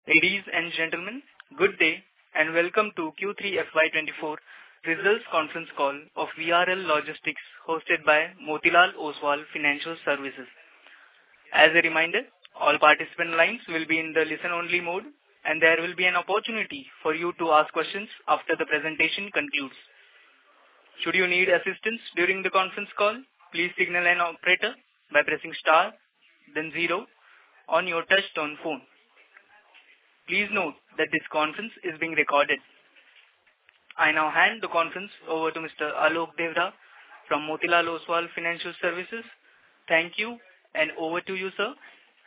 Ladies and gentlemen, good day and welcome to Q3 FY24 Results Conference Call of VRL Logistics hosted by Motilal Oswal Financial Services. As a reminder, all participant lines will be in the listen-only mode and there will be an opportunity for you to ask questions after the presentation concludes. Should you need assistance during the conference call, please signal an operator by pressing star, then 0 on your touch-tone phone. Please note that this conference is being recorded. I now hand the conference over to Mr. Alok Deora from Motilal Oswal Financial Services. Thank you and over to you, sir.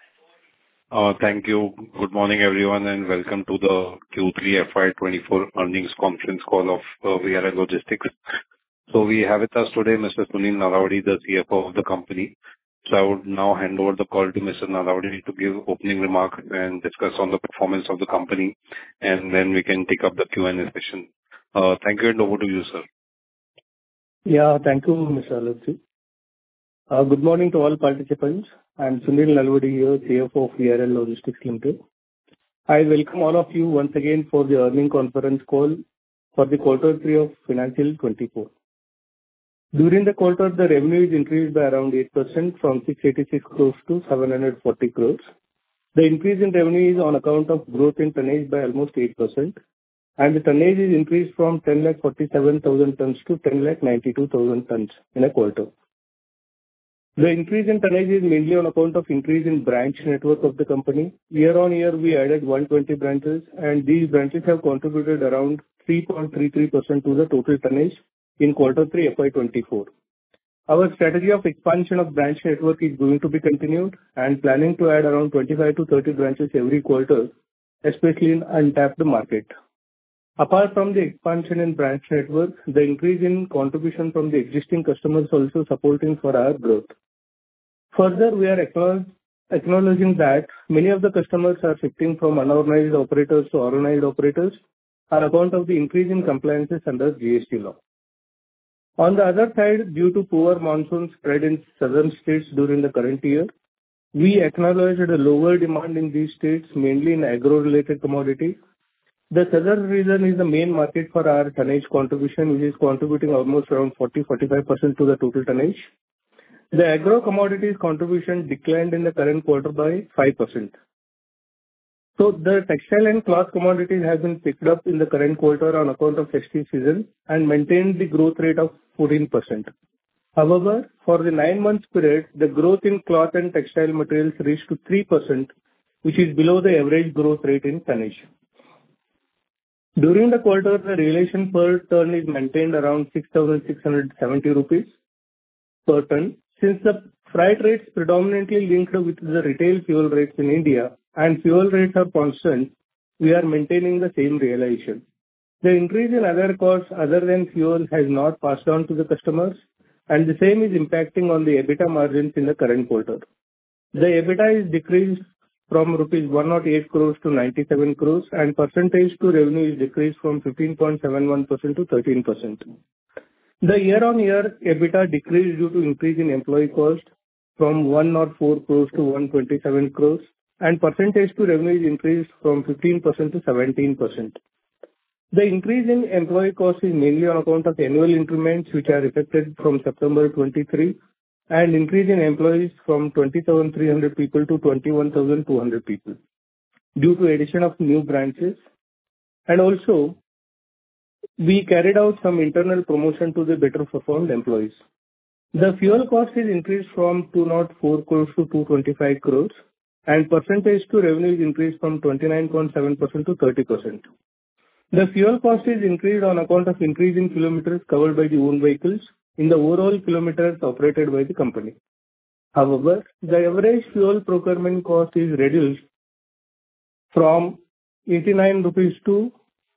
Thank you. Good morning, everyone, and welcome to the Q3 FY24 earnings conference call of VRL Logistics. So we have with us today Mr. Sunil Nalavadi, the CFO of the company. So I would now hand over the call to Mr. Nalavadi to give opening remarks and discuss on the performance of the company, and then we can take up the Q&A session. Thank you and over to you, sir. Yeah, thank you, Mr. Alok. Good morning to all participants. I am Sunil Nalavadi here, CFO of VRL Logistics Limited. I welcome all of you once again for the earnings conference call for the quarter 3 of financial 24. During the quarter, the revenue is increased by around 8% from 686 crores to 740 crores. The increase in revenue is on account of growth in tonnage by almost 8%, and the tonnage is increased from 10,47,000 tons to 10,92,000 tons in a quarter. The increase in tonnage is mainly on account of increase in branch network of the company. Year on year, we added 120 branches, and these branches have contributed around 3.33% to the total tonnage in quarter 3 FY24. Our strategy of expansion of branch network is going to be continued and planning to add around 25 to 30 branches every quarter, especially in untapped market. Apart from the expansion in branch network, the increase in contribution from the existing customers also supporting for our growth. Further, we are acknowledging that many of the customers are shifting from unorganized operators to organized operators on account of the increase in compliances under GST law. On the other side, due to poor monsoon spread in southern states during the current year, we acknowledged a lower demand in these states, mainly in agro-related commodities. The southern region is the main market for our tonnage contribution, which is contributing almost around 40-45% to the total tonnage. The agro commodities contribution declined in the current quarter by 5%. So the textile and cloth commodities have been picked up in the current quarter on account of festive season and maintained the growth rate of 14%. However, for the 9 months period, the growth in cloth and textile materials reached to 3%, which is below the average growth rate in tonnage. During the quarter, the realization per ton is maintained around 6,670 rupees per ton. Since the freight rates predominantly linked with the retail fuel rates in India and fuel rates are constant, we are maintaining the same realization. The increase in other costs other than fuel has not passed on to the customers, and the same is impacting on the EBITDA margins in the current quarter. The EBITDA is decreased from rupees 108 crores to 97 crores, and percentage to revenue is decreased from 15.71% to 13%. The year-on-year EBITDA decreased due to increase in employee cost from 104 crores to 127 crores, and percentage to revenue is increased from 15% to 17%. The increase in employee cost is mainly on account of annual increments which are effected from September 23 and increase in employees from 20,300 people to 21,200 people due to addition of new branches. And also, we carried out some internal promotion to the better performed employees. The fuel cost is increased from 204 crores to 225 crores, and percentage to revenue is increased from 29.7% to 30%. The fuel cost is increased on account of increase in kilometers covered by the own vehicles in the overall kilometers operated by the company. However, the average fuel procurement cost is reduced from 89 rupees to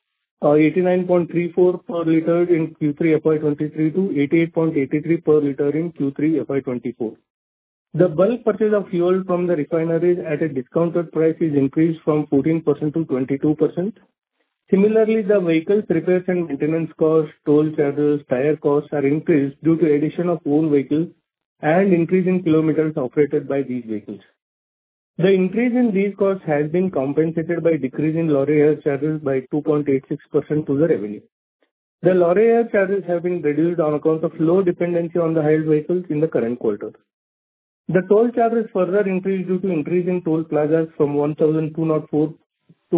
89.34 per liter in Q3 FY23 to 88.83 per liter in Q3 FY24. The bulk purchase of fuel from the refineries at a discounted price is increased from 14% to 22%. Similarly, the vehicles repairs and maintenance costs, toll charges, tire costs are increased due to addition of own vehicles and increase in kilometers operated by these vehicles. The increase in these costs has been compensated by decrease in lorry hire charges by 2.86% to the revenue. The lorry hire charges have been reduced on account of low dependency on the hired vehicles in the current quarter. The toll charges further increased due to increase in toll plazas from 1,204 to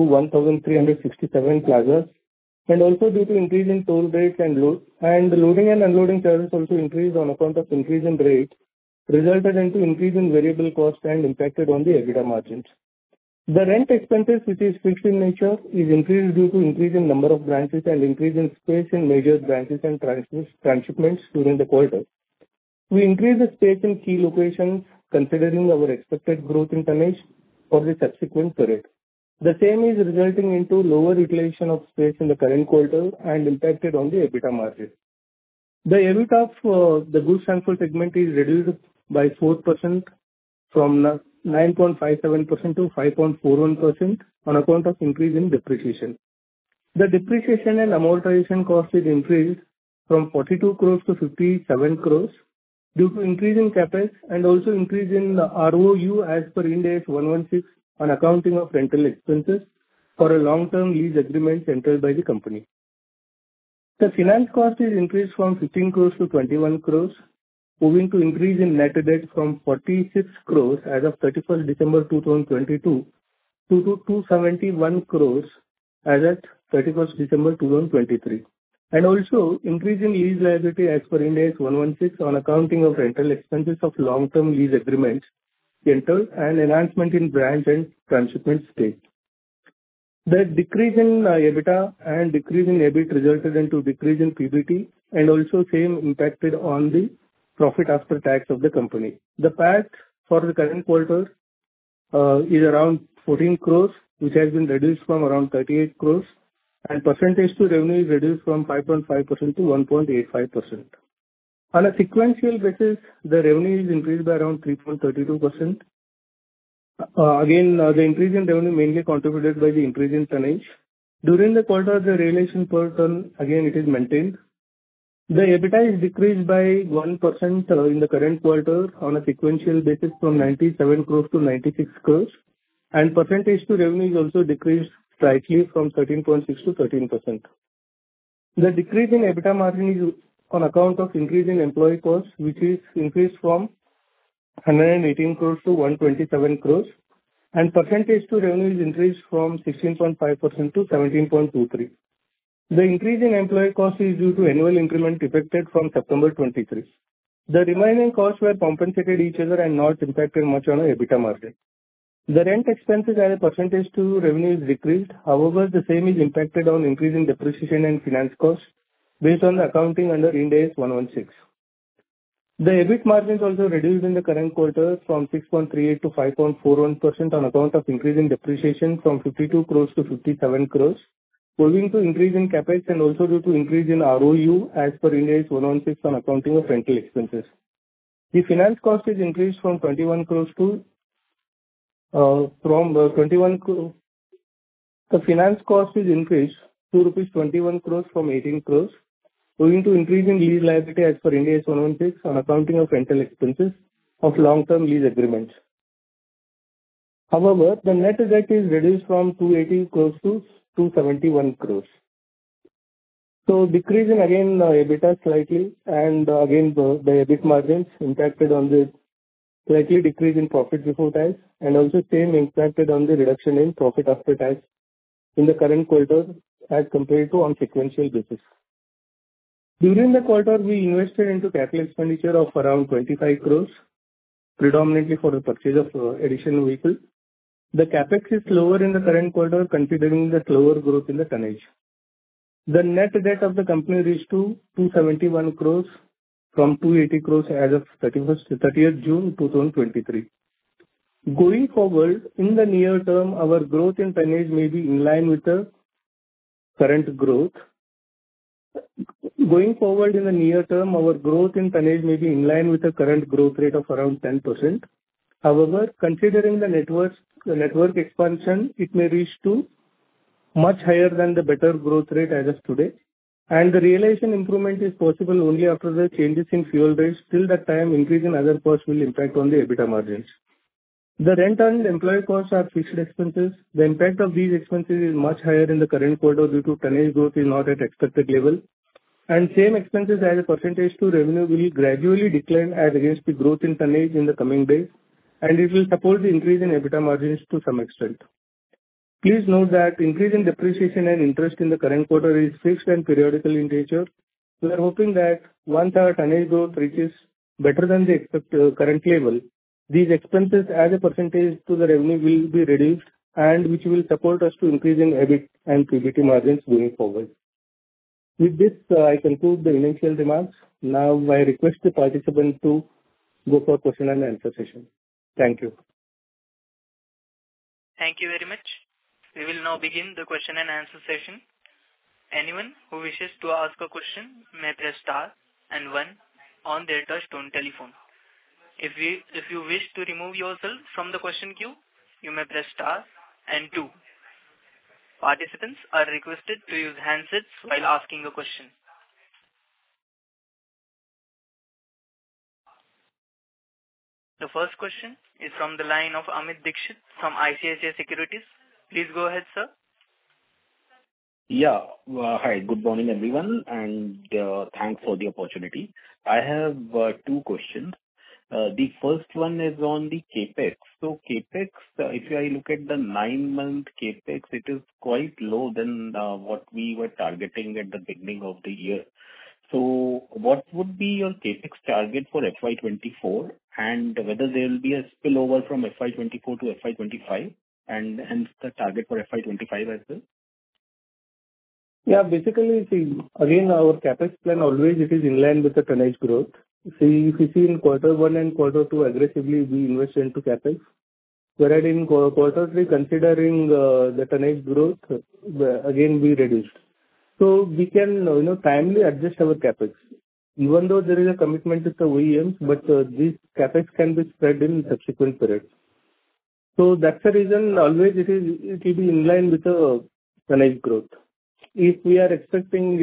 1,367 plazas, and also due to increase in toll rates and the loading and unloading charges also increased on account of increase in rate, resulted into increase in variable cost and impacted on the EBITDA margins. The rent expenses, which is fixed in nature, is increased due to increase in number of branches and increase in space in major branches and transshipments during the quarter. We increased the space in key locations considering our expected growth in tonnage for the subsequent period. The same is resulting into lower utilization of space in the current quarter and impacted on the EBITDA margin. The EBIT of the goods transport segment is reduced by 4% from 9.57% to 5.41% on account of increase in depreciation. The depreciation and amortization cost is increased from 42 crores to 57 crores due to increase in CapEx and also increase in ROU as per Ind AS 116 on accounting of rental expenses for a long-term lease agreement entered by the company. The finance cost is increased from 15 crores to 21 crores, owing to increase in net debt from 46 crores as of 31st December 2022 to 271 crores as at 31st December 2023. And also increase in lease liability as per Ind AS 116 on accounting of rental expenses of long-term lease agreements entered and enhancement in branch and transshipment stake. The decrease in EBITDA and decrease in EBIT resulted into decrease in PBT and also same impacted on the profit after tax of the company. The PAT for the current quarter is around 14 crores, which has been reduced from around 38 crores, and percentage to revenue is reduced from 5.5% to 1.85%. On a sequential basis, the revenue is increased by around 3.32%. The increase in revenue mainly contributed by the increase in tonnage. During the quarter, the realization per ton, again, it is maintained. The EBITDA is decreased by 1% in the current quarter on a sequential basis from 97 crores to 96 crores, and percentage to revenue is also decreased slightly from 13.6 to 13%. The decrease in EBITDA margin is on account of increase in employee costs, which is increased from 118 crores to 127 crores, and percentage to revenue is increased from 16.5% to 17.23%. The increase in employee cost is due to annual increment effected from September 23. The remaining costs were compensated each other and not impacted much on our EBITDA margin. The rent expenses as a percentage to revenue is decreased. However, the same is impacted on increase in depreciation and finance costs based on the accounting under Ind AS 116. The EBIT margins also reduced in the current quarter from 6.38 to 5.41% on account of increase in depreciation from 52 crores to 57 crores, owing to increase in CapEx and also due to increase in ROU as per Ind AS 116 on accounting of rental expenses. The finance cost is increased from 21 crores to the finance cost is increased to rupees 21 crores from 18 crores, owing to increase in lease liability as per Ind AS 116 on accounting of rental expenses of long-term lease agreements. However, the net debt is reduced from 280 crores to 271 crores. So decrease in again EBITDA slightly, and again the EBIT margins impacted on the slightly decrease in profit before tax, and also same impacted on the reduction in profit after tax in the current quarter as compared to on sequential basis. During the quarter, we invested into capital expenditure of around 25 crores, predominantly for the purchase of additional vehicle. The CapEx is lower in the current quarter considering the slower growth in the tonnage. The net debt of the company reached to 271 crores from 280 crores as of 30th June 2023. Going forward, in the near term, our growth in tonnage may be in line with the current growth. Going forward in the near term, our growth in tonnage may be in line with the current growth rate of around 10%. However, considering the network expansion, it may reach to much higher than the better growth rate as of today. And the realization improvement is possible only after the changes in fuel rates. Till that time, increase in other costs will impact on the EBITDA margins. The rent and employee costs are fixed expenses. The impact of these expenses is much higher in the current quarter due to tonnage growth is not at expected level, and same expenses as a percentage to revenue will gradually decline as against the growth in tonnage in the coming days, and it will support the increase in EBITDA margins to some extent. Please note that increase in depreciation and interest in the current quarter is fixed and periodical in nature. We are hoping that once our tonnage growth reaches better than the current level, these expenses as a percentage to the revenue will be reduced, and which will support us to increase in EBIT and PBT margins going forward. With this, I conclude the initial remarks. Now, I request the participant to go for question and answer session. Thank you. Thank you very much. We will now begin the question and answer session. Anyone who wishes to ask a question may press star and 1 on their touch-tone telephone. If you wish to remove yourself from the question queue, you may press star and 2. Participants are requested to use handsets while asking a question. The first question is from the line of Amit Dixit from ICICI Securities. Please go ahead, sir. Yeah. Hi, good morning, everyone, and thanks for the opportunity. I have 2 questions. The first one is on the CapEx. So CapEx, if I look at the 9-month CapEx, it is quite low than what we were targeting at the beginning of the year. So what would be your CapEx target for FY24, and whether there will be a spillover from FY24 to FY25, and hence the target for FY25 as well? Yeah, basically, see, again, our CapEx plan always it is in line with the tonnage growth. See, if you see in quarter 1 and quarter 2, aggressively we invest into CapEx. Whereas in quarter 3, considering the tonnage growth, again we reduced. So we can, timely adjust our CapEx. Even though there is a commitment with the OEMs, but this CapEx can be spread in subsequent periods. So that's the reason always it will be in line with the tonnage growth. If we are expecting,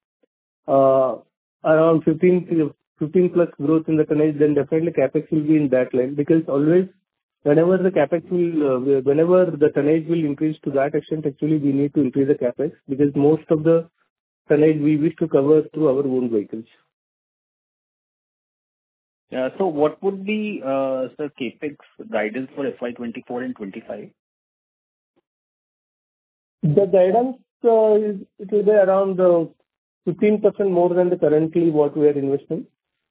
around 15 plus growth in the tonnage, then definitely CapEx will be in that line, because always whenever the tonnage will increase to that extent, actually we need to increase the CapEx, because most of the tonnage we wish to cover through our own vehicles. So what would be the CapEx guidance for FY24 and 25? The guidance it will be around 15% more than the currently what we are investing.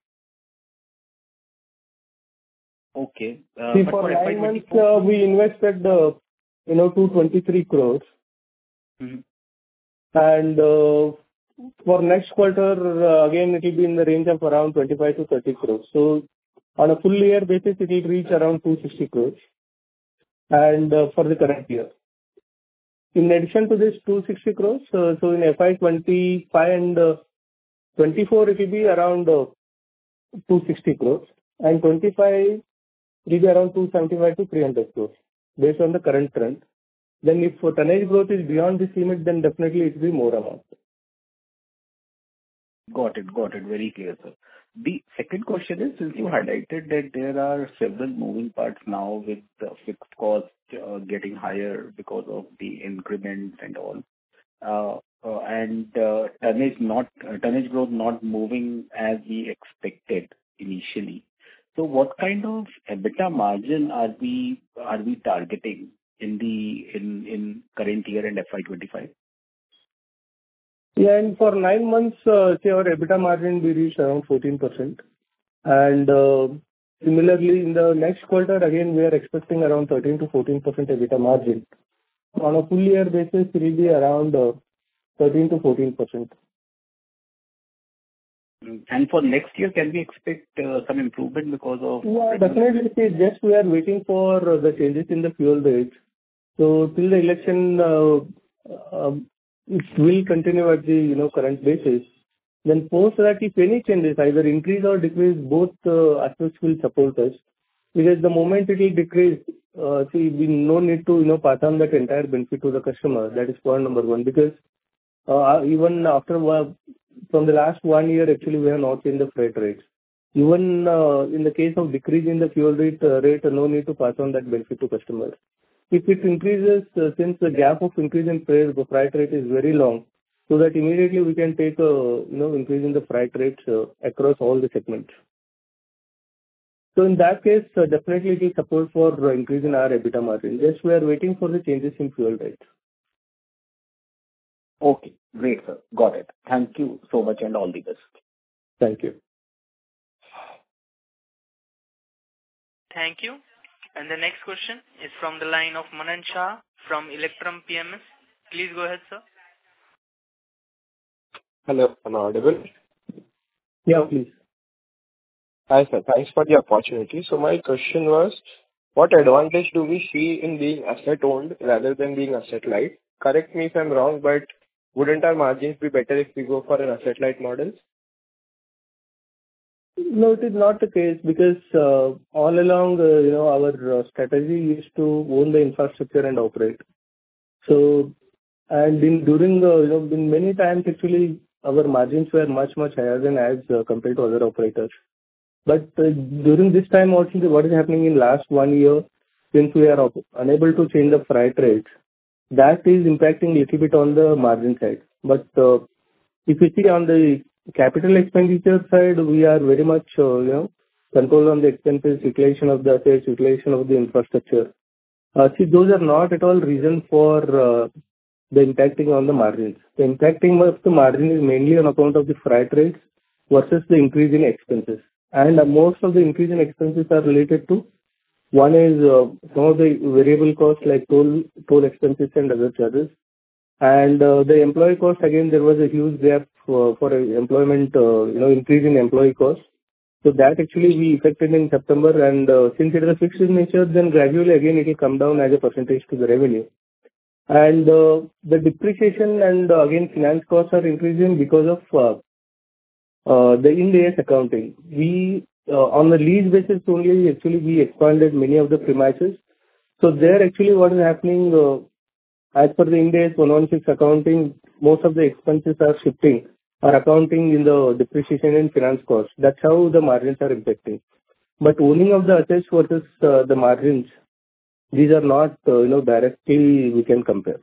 Okay. See, for 9 months, we invested 223 crores. Mm-hmm. And for next quarter, again, it will be in the range of around 25 to 30 crores. So on a full year basis, it will reach around 260 crores. And for the current year. In addition to this 260 crores, so in FY25 and 24, it will be around 260 crores. And 25, it will be around 275 to 300 crores, based on the current trend. Then if tonnage growth is beyond this limit, then definitely it will be more amount. Got it. Very clear, sir. The second question is, since you highlighted that there are several moving parts now with the fixed cost getting higher because of the increments and all, and tonnage growth not moving as we expected initially. So what kind of EBITDA margin are we targeting in current year and FY25? Yeah, and for 9 months, say our EBITDA margin we reached around 14%. And similarly, in the next quarter, again, we are expecting around 13 to 14% EBITDA margin. On a full year basis, it will be around 13 to 14%. And for next year, can we expect some improvement because of... Yeah, definitely. See, just we are waiting for the changes in the fuel rates. So till the election, it will continue at the current basis. Then post that, if any changes, either increase or decrease, both aspects will support us. Because the moment it will decrease, we no need to pass on that entire benefit to the customer. That is point number 1. Because even after from the last 1 year, actually we have not changed the freight rates. Even in the case of decrease in the fuel rate, no need to pass on that benefit to customers. If it increases, since the gap of increase in freight rate is very long, so that immediately we can take a increase in the freight rates across all the segments. So in that case, definitely it will support for increase in our EBITDA margin. Just we are waiting for the changes in fuel rates. Okay, great, sir. Got it. Thank you so much and all the best. Thank you. Thank you. And the next question is from the line of Manan Shah from Electrum PMS. Please go ahead, sir. Hello, am I audible? Yeah, please. Hi, sir. Thanks for the opportunity. So my question was, what advantage do we see in being asset-owned rather than being asset-light? Correct me if I'm wrong, but wouldn't our margins be better if we go for an asset-light model? No, it is not the case because all along, our strategy is to own the infrastructure and operate. So, and in many times actually our margins were much higher than as compared to other operators. But during this time also, what is happening in last 1 year, since we are unable to change the freight rates, that is impacting a little bit on the margin side. But if you see on the capital expenditure side, we are very much control on the expenses, utilization of the assets, utilization of the infrastructure. See, those are not at all reason for the impacting on the margins. The impacting of the margin is mainly on account of the freight rates versus the increase in expenses. And most of the increase in expenses are related to, one is some of the variable costs like toll expenses and other charges. And the employee cost, again, there was a huge gap for employment, increase in employee costs. So that actually we effected in September, and since it is a fixed in nature, then gradually again it will come down as a percentage to the revenue. And the depreciation and again finance costs are increasing because of the Ind AS accounting. We on the lease basis only, actually we expanded many of the premises. So there actually what is happening, as per the Ind AS 116 accounting, most of the expenses are shifting, are accounting in the depreciation and finance costs. That's how the margins are impacting. But owning of the assets versus the margins, these are not directly we can compare.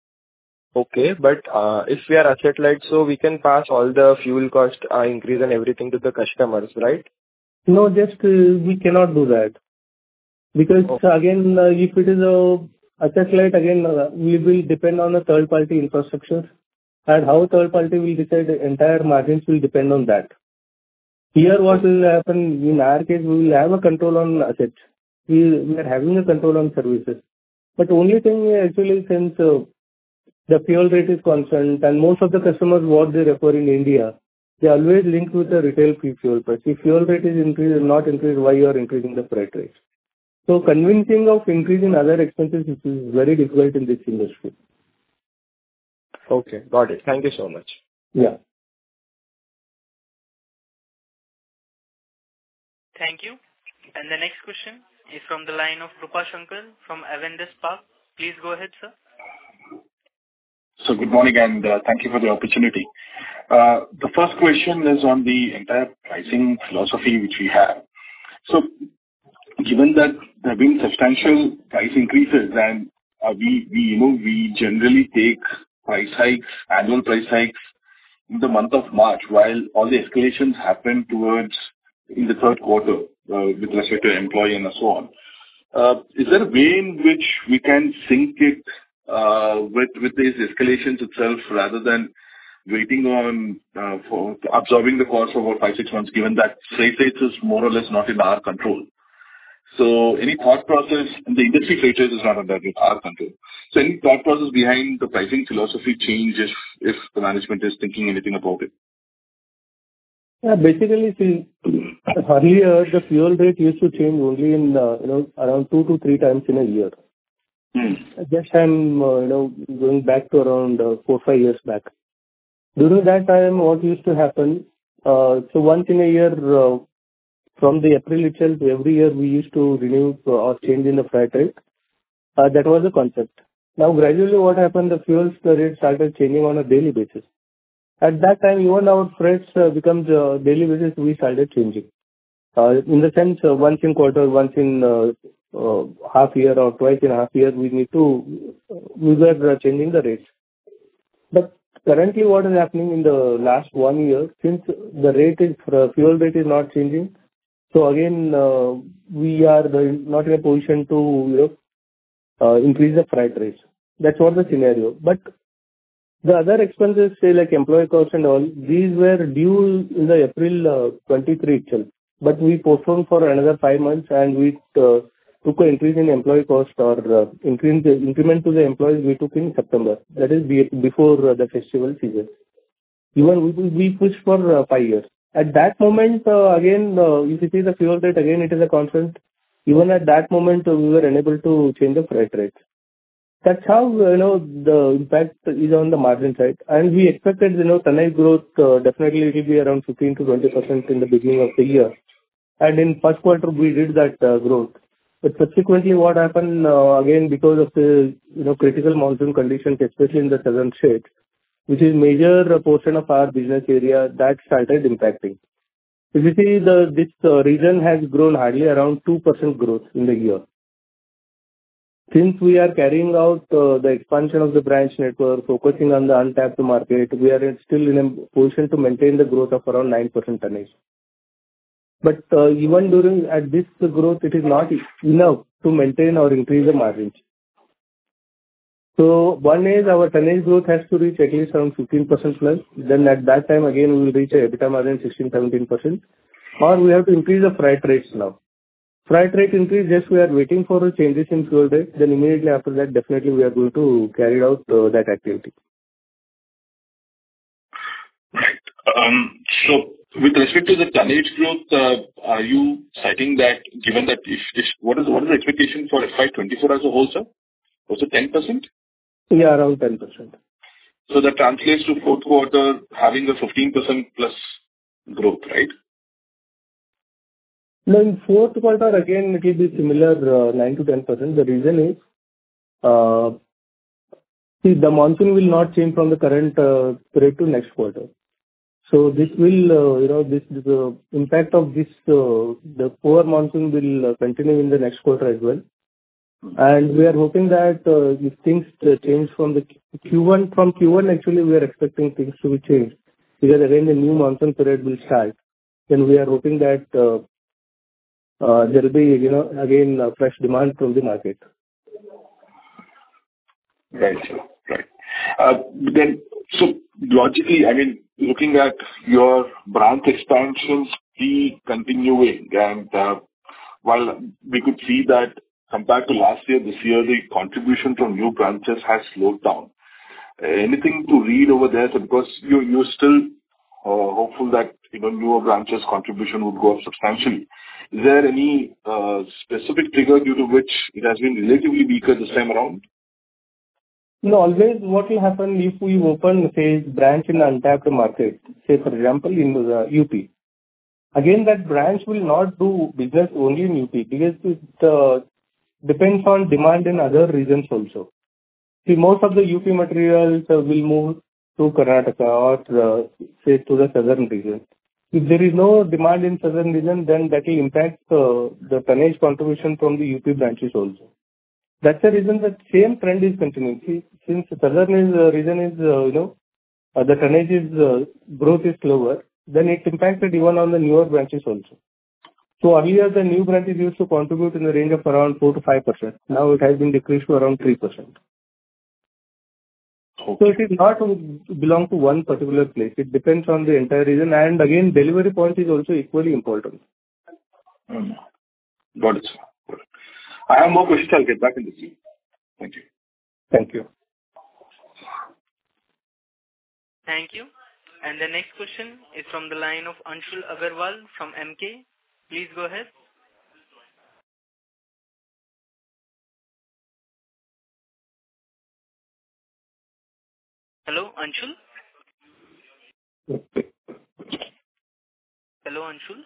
Okay, but if we are asset-light, so we can pass all the fuel cost increase and everything to the customers, right? No, just we cannot do that. Because again, if it is a asset-light, again, we will depend on a third-party infrastructure. And how third party will decide, the entire margins will depend on that. Here what will happen, in our case, we will have a control on assets. We are having a control on services. But only thing actually, since the fuel rate is constant and most of the customers what they refer in India, they always link with the retail fuel price. If fuel rate is increased, not increased, why you are increasing the freight rates? So convincing of increasing other expenses is very difficult in this industry. Okay, got it. Thank you so much. Yeah. Thank you. And the next question is from the line of Krupa Shankar from Avendus Spark. Please go ahead, sir. So good morning and thank you for the opportunity. The first question is on the entire pricing philosophy which we have. So given that there have been substantial price increases and we generally take price hikes, annual price hikes in the month of March, while all the escalations happen towards in the third quarter with respect to employee and so on. Is there a way in which we can sync it with these escalations itself rather than waiting on for absorbing the cost for about 5-6 months, given that freight rates is more or less not in our control? So any thought process, and the industry freight rates is not under our control. So any thought process behind the pricing philosophy change if the management is thinking anything about it? Yeah, basically, see, earlier the fuel rate used to change only in around 2 to 3 times in a year. Just I'm going back to around 4-5 years back. During that time, what used to happen? So once in a year, from the April itself, every year we used to renew or change in the freight rate. That was the concept. Now gradually, what happened? The fuel rate started changing on a daily basis. At that time, even our freights becomes daily basis, we started changing. In the sense, once in quarter, once in half year or twice in half year, we were changing the rates. But currently, what is happening in the last 1 year, since the fuel rate is not changing, so again, we are not in a position to increase the freight rates. That's what the scenario. But the other expenses, say like employee costs and all, these were due in the April 23 itself. But we postponed for another 5 months, and we took an increase in employee cost or increment to the employees we took in September. That is before the festival season. Even we pushed for 5 years. At that moment, again, if you see the fuel rate, again, it is a constant. Even at that moment, we were unable to change the freight rates. That's how, the impact is on the margin side. And we expected, tonnage growth, definitely it will be around 15 to 20% in the beginning of the year. And in first quarter, we did that growth. But subsequently, what happened, again, because of the, critical monsoon conditions, especially in the southern states, which is major portion of our business area, that started impacting. If you see, this region has grown hardly around 2% growth in the year. Since we are carrying out the expansion of the branch network, focusing on the untapped market, we are still in a position to maintain the growth of around 9% tonnage. But even at this growth, it is not enough to maintain or increase the margins. So one is our tonnage growth has to reach at least around 15% plus. Then at that time, again, we will reach a EBITDA margin 16-17%. Or we have to increase the freight rates now. Freight rate increase, yes, we are waiting for changes in fuel rate. Then immediately after that, definitely we are going to carry out that activity. Right. So with respect to the tonnage growth, are you citing that given that what is the expectation for FY24 as a whole, sir? Was it 10%? Yeah, around 10%. So that translates to fourth quarter having a 15% plus growth, right? No, in fourth quarter, again, it will be similar 9 to 10%. The reason is, the monsoon will not change from the current period to next quarter. So this will, the impact of this, the poor monsoon will continue in the next quarter as well. And we are hoping that if things change from the Q1 actually we are expecting things to be changed. Because again the new monsoon period will start. Then we are hoping that there will be, again fresh demand from the market. Right, sir. Right. Then, so logically, I mean, looking at your branch expansions be continuing, and while we could see that compared to last year, this year, the contribution from new branches has slowed down. Anything to read over there? So because you're still hopeful that, newer branches contribution would go up substantially. Is there any specific trigger due to which it has been relatively weaker this time around? No, always what will happen if we open, say, branch in untapped market, say, for example, in the UP. Again, that branch will not do business only in UP because it depends on demand in other regions also. See, most of the UP materials will move to Karnataka or, say, to the southern region. If there is no demand in southern region, then that will impact the tonnage contribution from the UP branches also. That's the reason that same trend is continuing. See, since the southern region is, the tonnage growth is slower, then it impacted even on the newer branches also. So earlier the new branches used to contribute in the range of around 4 to 5%. Now it has been decreased to around 3%. Okay. So it is not belong to one particular place. It depends on the entire region, and again delivery point is also equally important. Got it, sir. I have more questions. I'll get back in the queue. Thank you. Thank you. Thank you. And the next question is from the line of Anshul Agarwal from MK. Please go ahead. Hello, Anshul? Hello, Anshul?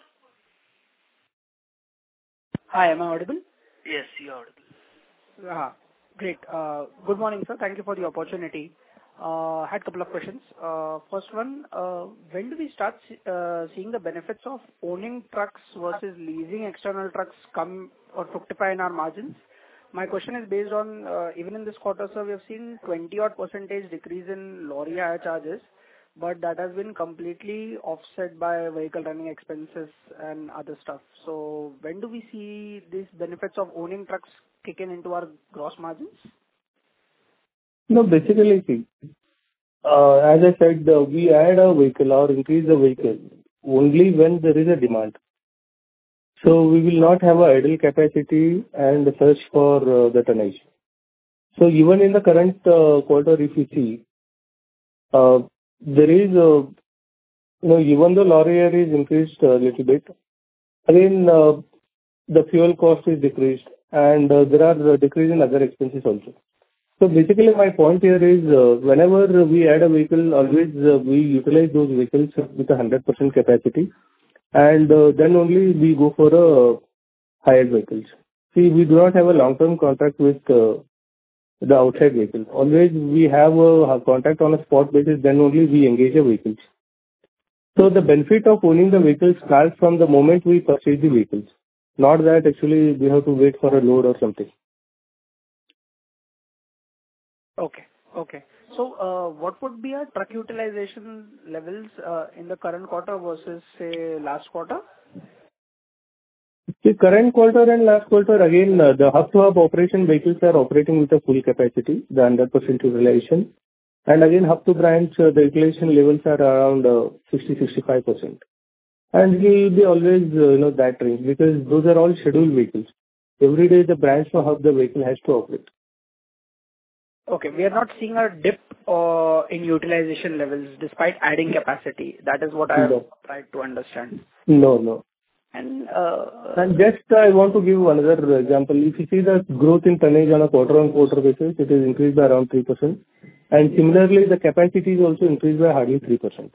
Hi, am I audible? Yes, you are audible. Great. Good morning, sir. Thank you for the opportunity. Had a couple of questions. First one, when do we start seeing the benefits of owning trucks versus leasing external trucks come or fructify in our margins? My question is based on, even in this quarter, sir, we have seen 20-odd% decrease in lorry hire charges, but that has been completely offset by vehicle running expenses and other stuff. So when do we see these benefits of owning trucks kicking into our gross margins? No, basically, see, as I said, we add a vehicle or increase the vehicle only when there is a demand. So we will not have a idle capacity and search for the tonnage. So even in the current quarter, if you see, there is, even the lorry hire is increased a little bit, again, the fuel cost is decreased, and there are decrease in other expenses also. So basically, my point here is, whenever we add a vehicle, always we utilize those vehicles with 100% capacity, and then only we go for hired vehicles. See, we do not have a long-term contract with the outside vehicle. Always we have a contract on a spot basis, then only we engage the vehicles. So the benefit of owning the vehicles starts from the moment we purchase the vehicles, not that actually we have to wait for a load or something. Okay. So, what would be our truck utilization levels in the current quarter versus, say, last quarter? The current quarter and last quarter, again, the hub-to-hub operation vehicles are operating with a full capacity, the 100% utilization. And again, hub-to-branch, the utilization levels are around 60-65%. And we will be always, that range, because those are all scheduled vehicles. Every day, the branch or hub the vehicle has to operate. Okay, we are not seeing a dip in utilization levels despite adding capacity. That is what I have tried to understand. No. And just I want to give another example. If you see the growth in tonnage on a quarter-on-quarter basis, it is increased by around 3%. And similarly, the capacity is also increased by hardly 3%.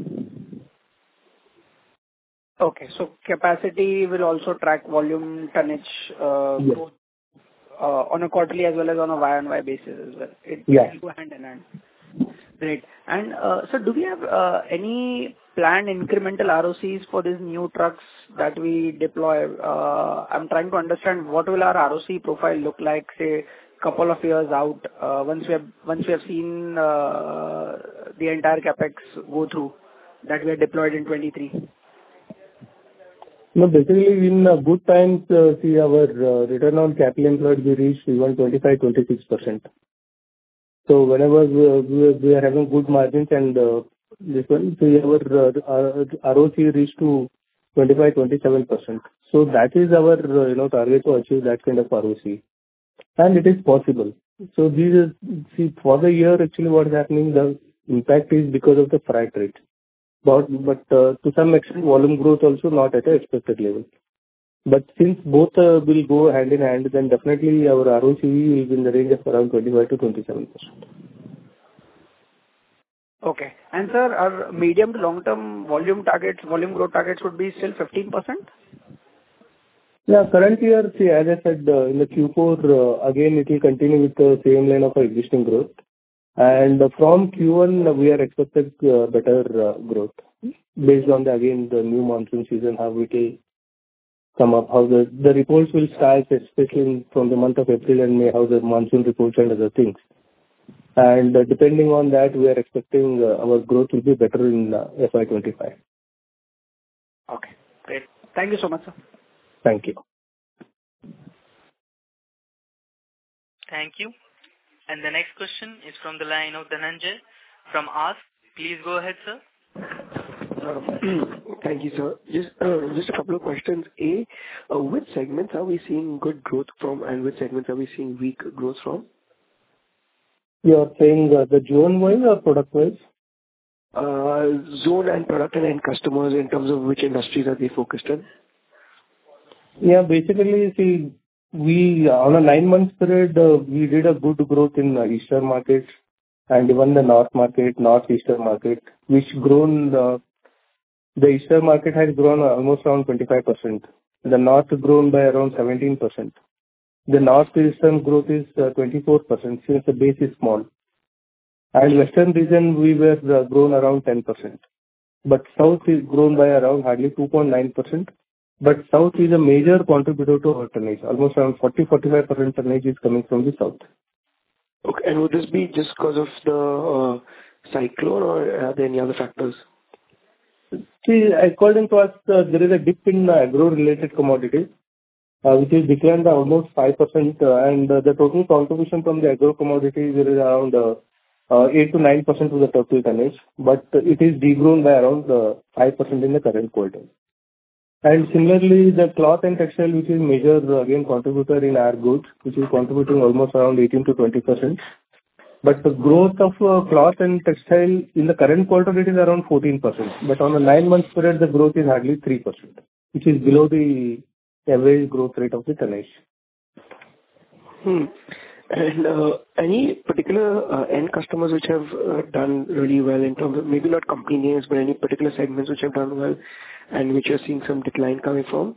Okay, so capacity will also track volume tonnage growth on a quarterly as well as on a Y-on-Y basis as well. It will go hand in hand. Great. And so do we have any planned incremental ROCs for these new trucks that we deploy? I'm trying to understand what will our ROC profile look like, say, couple of years out, once we have seen the entire capex go through that we have deployed in 23. No, basically, in good times, see our return on capital employed, we reach even 25-26%. So whenever we are having good margins and this one, so our ROC reached to 25-27%. So that is our target to achieve that kind of ROC, and it is possible. So for the year, actually, what is happening, the impact is because of the freight rate. But to some extent, volume growth also not at an expected level. But since both will go hand in hand, then definitely our ROC will be in the range of around 25-27%. Okay. And sir, our medium to long-term volume growth targets would be still 15%? Yeah, current year, see, as I said, in the Q4, again, it will continue with the same line of existing growth. And from Q1, we are expected better growth based on the new monsoon season, how it will come up, how the reports will start, especially from the month of April and May, how the monsoon reports and other things. And depending on that, we are expecting our growth will be better in FY25. Okay, great. Thank you so much, sir. Thank you. Thank you. And the next question is from the line of Dhananjay from Ask. Please go ahead, sir. Thank you, sir. Just a couple of questions. Which segments are we seeing good growth from, and which segments are we seeing weak growth from? You are saying the zone-wise or product-wise? Zone and product and end customers, in terms of which industries are they focused on? Yeah, basically, see, we on a 9-month period, we did a good growth in eastern markets and even the northeastern market, which grown, the eastern market has grown almost around 25%. The north grown by around 17%. The northeastern growth is 24% since the base is small. And Western region, we were grown around 10%. But South is grown by around hardly 2.9%. But South is a major contributor to our tonnage. Almost around 40-45% tonnage is coming from the South. Okay. And would this be just because of the cyclone, or are there any other factors? See, according to us, there is a dip in agro-related commodities, which is declined by almost 5%, and the total contribution from the agro commodities is around 8 to 9% to the total tonnage, but it is degrown by around 5% in the current quarter. And similarly, the cloth and textile, which is major again contributor in our goods, which is contributing almost around 18 to 20%. But the growth of cloth and textile in the current quarter, it is around 14%. But on a 9-month period, the growth is hardly 3%, which is below the average growth rate of the tonnage. And any particular end customers which have done really well in terms of, maybe not company names, but any particular segments which have done well and which are seeing some decline coming from?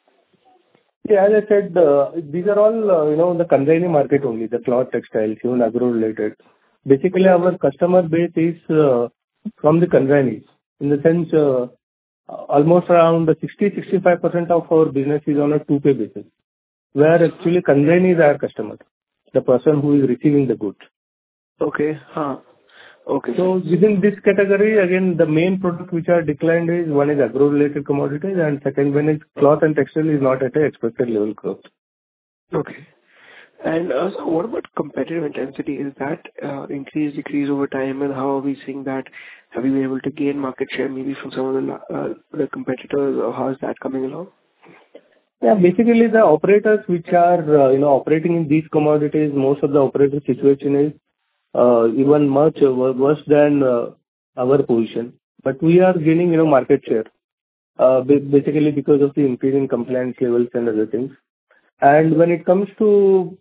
Yeah, as I said, these are all, the consignee market only, the cloth, textiles, even agro-related. Basically, our customer base is from the consignees. In the sense, almost around 60-65% of our business is on a 2-pay basis, where actually consignees are our customer, the person who is receiving the goods. Okay. Okay. So within this category, again, the main product which are declined is, one is agro-related commodities, and second one is cloth and textile is not at a expected level growth. Okay. And so what about competitive intensity? Is that increase, decrease over time, and how are we seeing that? Have you been able to gain market share maybe from some of the competitors, or how is that coming along? Yeah, basically the operators which are, operating in these commodities, most of the operator situation is even much worse than our position. But we are gaining, market share, basically because of the increasing compliance levels and other things. And when it comes to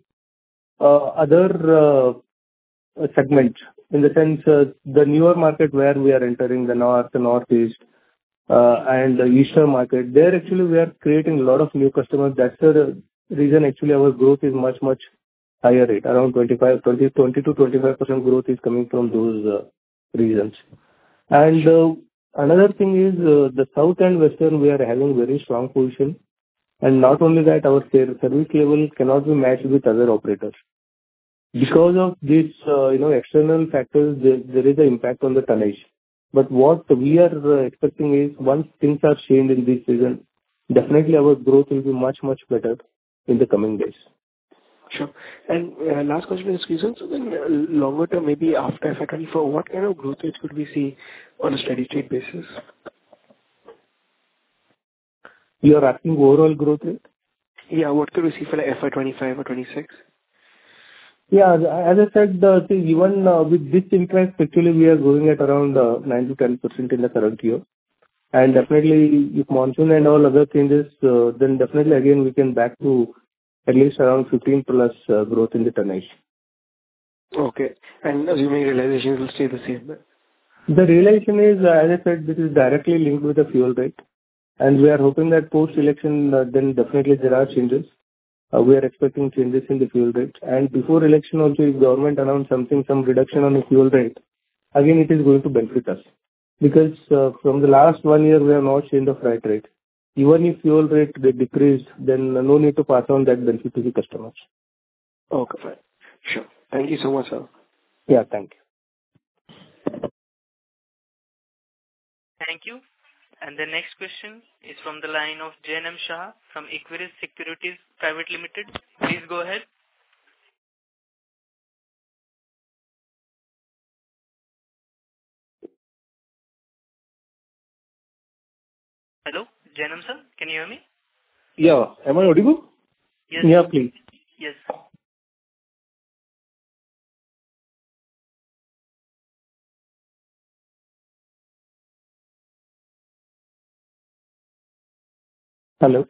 other segments, in the sense, the newer market where we are entering, the north, the northeast, and the eastern market, there actually we are creating a lot of new customers. That's the reason actually our growth is much, much higher rate. Around 20 to 25% growth is coming from those regions. And another thing is, the south and western, we are having very strong position. And not only that, our service level cannot be matched with other operators. Because of these, external factors, there is an impact on the tonnage. But what we are expecting is, once things are changed in this season, definitely our growth will be much, much better in the coming days. Sure. And last question is, so then longer term, maybe after FY24, what kind of growth rates could we see on a steady state basis? You are asking overall growth rate? Yeah, what could we see for like FY25 or 26? Yeah, as I said, even with this impact, actually we are growing at around 9 to 10% in the current year. And definitely, if monsoon and all other changes, then definitely again we can back to at least around 15 plus growth in the tonnage. Okay. And assuming realizations will stay the same? The realization is, as I said, this is directly linked with the fuel rate. And we are hoping that post-election, then definitely there are changes. We are expecting changes in the fuel rate. And before election also, if government announce something, some reduction on the fuel rate, again it is going to benefit us. Because from the last 1 year, we have not changed the freight rate. Even if fuel rate decreased, then no need to pass on that benefit to the customers. Okay, fine. Sure. Thank you so much, sir. Yeah, thank you. Thank you. And the next question is from the line of Jainam Shah from Equirus Securities Private Limited. Please go ahead. Hello, Jainam sir, can you hear me? Yeah, am I audible? Yes. Yeah, please. Yes. Hello.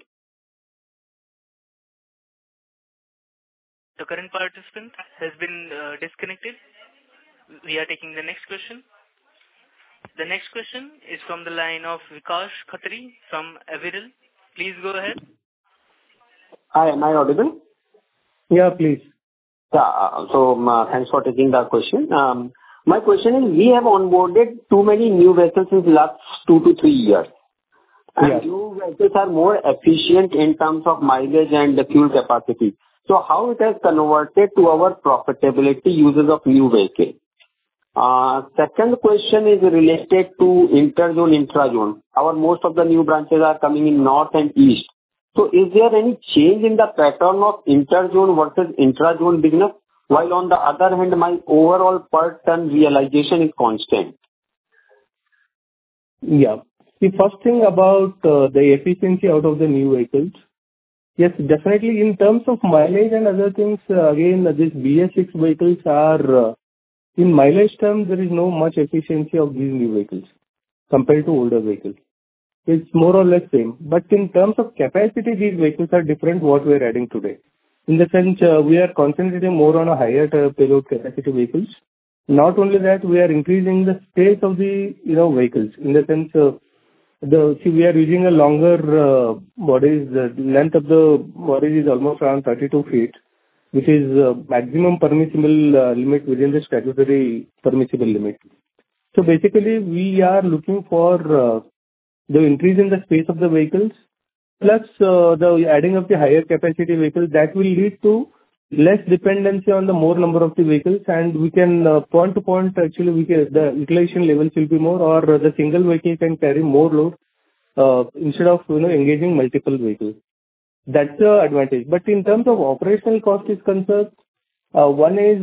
The current participant has been disconnected. We are taking the next question. The next question is from the line of Vikas Khatri from Aviral. Please go ahead. Hi, am I audible? Yeah, please. Yeah, so thanks for taking the question. My question is, we have onboarded too many new vessels in the last 2 to 3 years. And new vessels are more efficient in terms of mileage and the fuel capacity. So how it has converted to our profitability uses of new vehicle? Second question is related to interzone, intrazone. Most of the new branches are coming in north and east. So is there any change in the pattern of interzone versus intrazone business? While on the other hand, my overall per ton realization is constant. Yeah. The first thing about the efficiency out of the new vehicles. Yes, definitely in terms of mileage and other things, again, these BS6 vehicles are, in mileage terms, there is no much efficiency of these new vehicles compared to older vehicles. It's more or less same. But in terms of capacity, these vehicles are different what we are adding today. In the sense, we are concentrating more on a higher payload capacity vehicles. Not only that, we are increasing the space of the vehicles. In the sense, we are using a longer bodies. The length of the bodies is almost around 32 feet, which is maximum permissible limit within the statutory permissible limit. So basically, we are looking for the increase in the space of the vehicles, plus the adding of the higher capacity vehicles, that will lead to less dependency on the more number of the vehicles, and we can point to point, actually the utilization levels will be more, or the single vehicle can carry more load instead of engaging multiple vehicles. That's the advantage. But in terms of operational cost is concerned, one is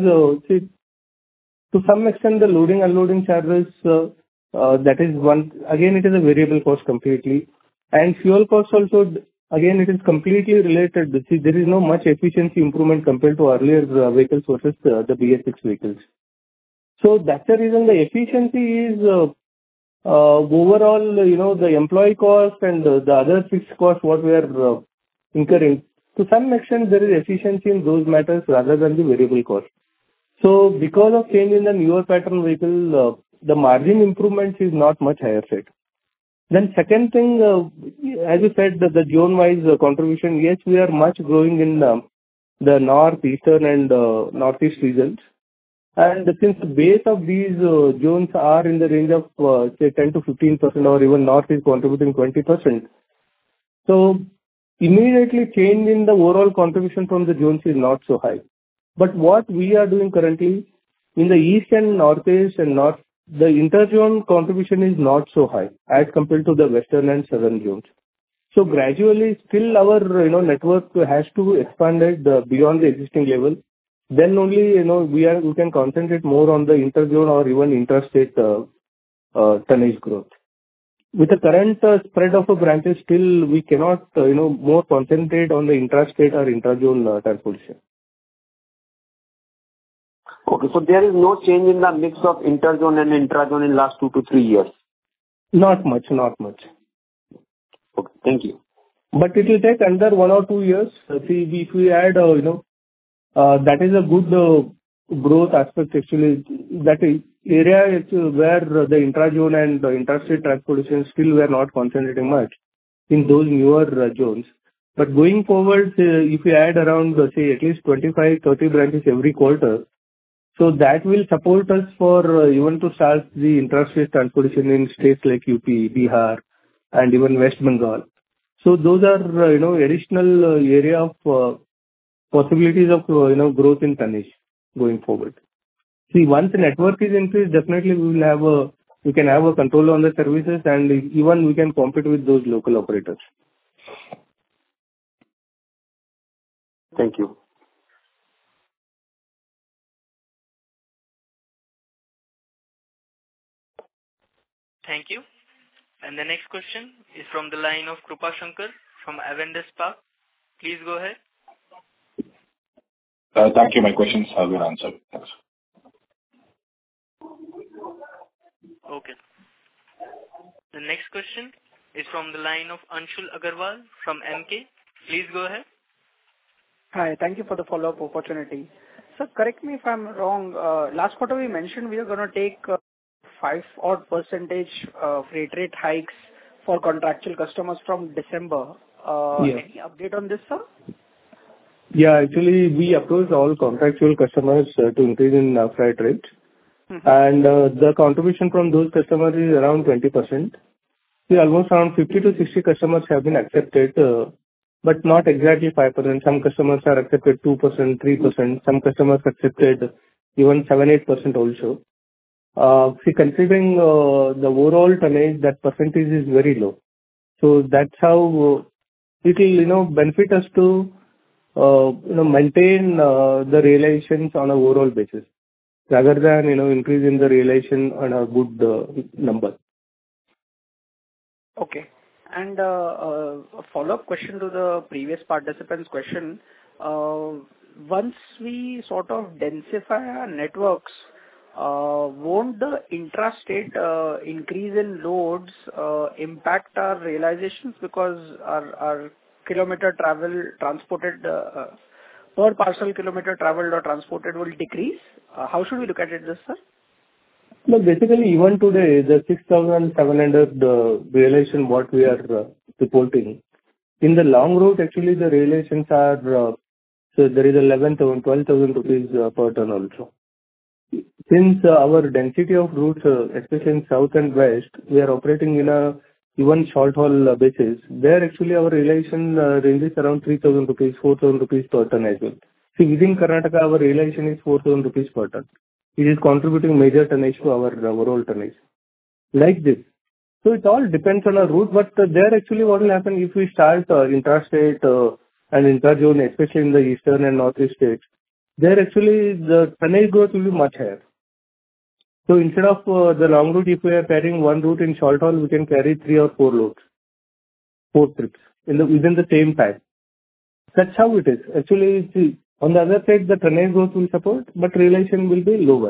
to some extent the loading unloading charges, that is one. Again, it is a variable cost completely. And fuel cost also, again, it is completely related. See, there is no much efficiency improvement compared to earlier vehicles versus the BS6 vehicles. So that's the reason the efficiency is overall, the employee cost and the other fixed cost what we are incurring. To some extent, there is efficiency in those matters rather than the variable cost. So because of change in the newer pattern vehicle, the margin improvements is not much higher side. Then second thing, as you said, the zone-wise contribution, yes, we are much growing in the north, eastern and northeast regions. And since the base of these zones are in the range of say 10 to 15%, or even north is contributing 20%. So immediately change in the overall contribution from the zones is not so high. But what we are doing currently in the east and northeast and north, the interzone contribution is not so high as compared to the western and southern zones. So gradually, still our network has to expand it beyond the existing level. Then only we can concentrate more on the interzone or even interstate tonnage growth. With the current spread of branches, still we cannot more concentrate on the intrastate or intrazone transportation. Okay, so there is no change in the mix of interzone and intrazone in last 2 to 3 years? Not much. Okay, thank you. But it will take under 1 or 2 years. See, if we add, that is a good growth aspect actually. That area where the intrazone and the interstate transportation still we are not concentrating much in those newer zones. But going forward, if we add around, say, at least 25-30 branches every quarter, so that will support us for even to start the intrastate transportation in states like UP, Bihar, and even West Bengal. So those are additional area of possibilities of growth in tonnage going forward. See, once the network is increased, definitely we can have a control on the services, and even we can compete with those local operators. Thank you. Thank you. And the next question is from the line of Krupa Shankar from Avendus Spark. Please go ahead. Thank you. My questions have been answered. Thanks. Okay. The next question is from the line of Anshul Agarwal from MK. Please go ahead. Hi, thank you for the follow-up opportunity. Sir, correct me if I'm wrong. Last quarter we mentioned we are going to take 5% freight rate hikes for contractual customers from December. Yes. Any update on this, sir? Yeah, actually we approached all contractual customers to increase in freight rates. And the contribution from those customers is around 20%. See, almost around 50 to 60 customers have been accepted, but not exactly 5%. Some customers are accepted 2%, 3%. Some customers accepted even 7-8% also. See, considering the overall tonnage, that percentage is very low. So that's how it will, benefit us to, maintain the realizations on an overall basis, rather than, increasing the realization on a good number. Okay. And a follow-up question to the previous participant's question. Once we sort of densify our networks, won't the intrastate increase in loads impact our realizations because our kilometer transported per parcel kilometer traveled or transported will decrease? How should we look at it, this, sir? No, basically, even today, the 6,700 realization what we are reporting, in the long route, actually, the realizations are, so there is 11,000, 12,000 rupees per ton also. Since our density of routes, especially in south and west, we are operating in a even short haul basis. There, actually, our realization ranges around 3,000 rupees, 4,000 rupees per ton as well. See, within Karnataka, our realization is 4,000 rupees per ton. It is contributing major tonnage to our overall tonnage. Like this. So it all depends on our route, but there actually what will happen if we start intrastate and interzone, especially in the eastern and northeast states, there actually the tonnage growth will be much higher. So instead of the long route, if we are carrying one route in short haul, we can carry 3 or 4 loads, 4 trips within the same time. That's how it is. Actually, see, on the other side, the tonnage growth will support, but realization will be lower.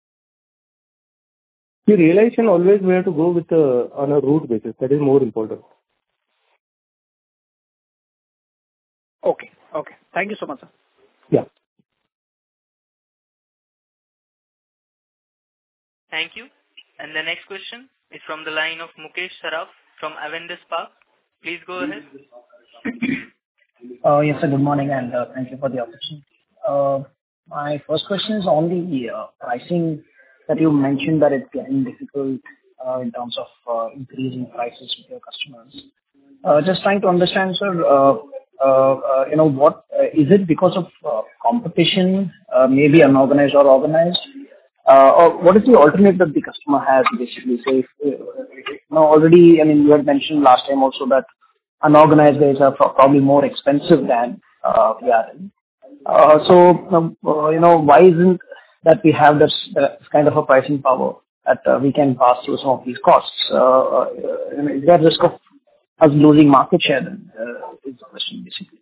The realization always we have to go with on a route basis. That is more important. Okay. Okay. Thank you so much, sir. Yeah. Thank you. And the next question is from the line of Mukesh Saraf from Avendus Spark. Please go ahead. Yes, sir. Good morning, and thank you for the opportunity. My first question is on the pricing that you mentioned that it's getting difficult in terms of increasing prices with your customers. Just trying to understand, sir, what is it because of competition, maybe unorganized or organized? Or what is the alternative that the customer has, basically? So already, I mean, you had mentioned last time also that unorganized guys are probably more expensive than VRL. So, why isn't that we have this kind of a pricing power that we can pass through some of these costs? Is there a risk of us losing market share then, is the question, basically.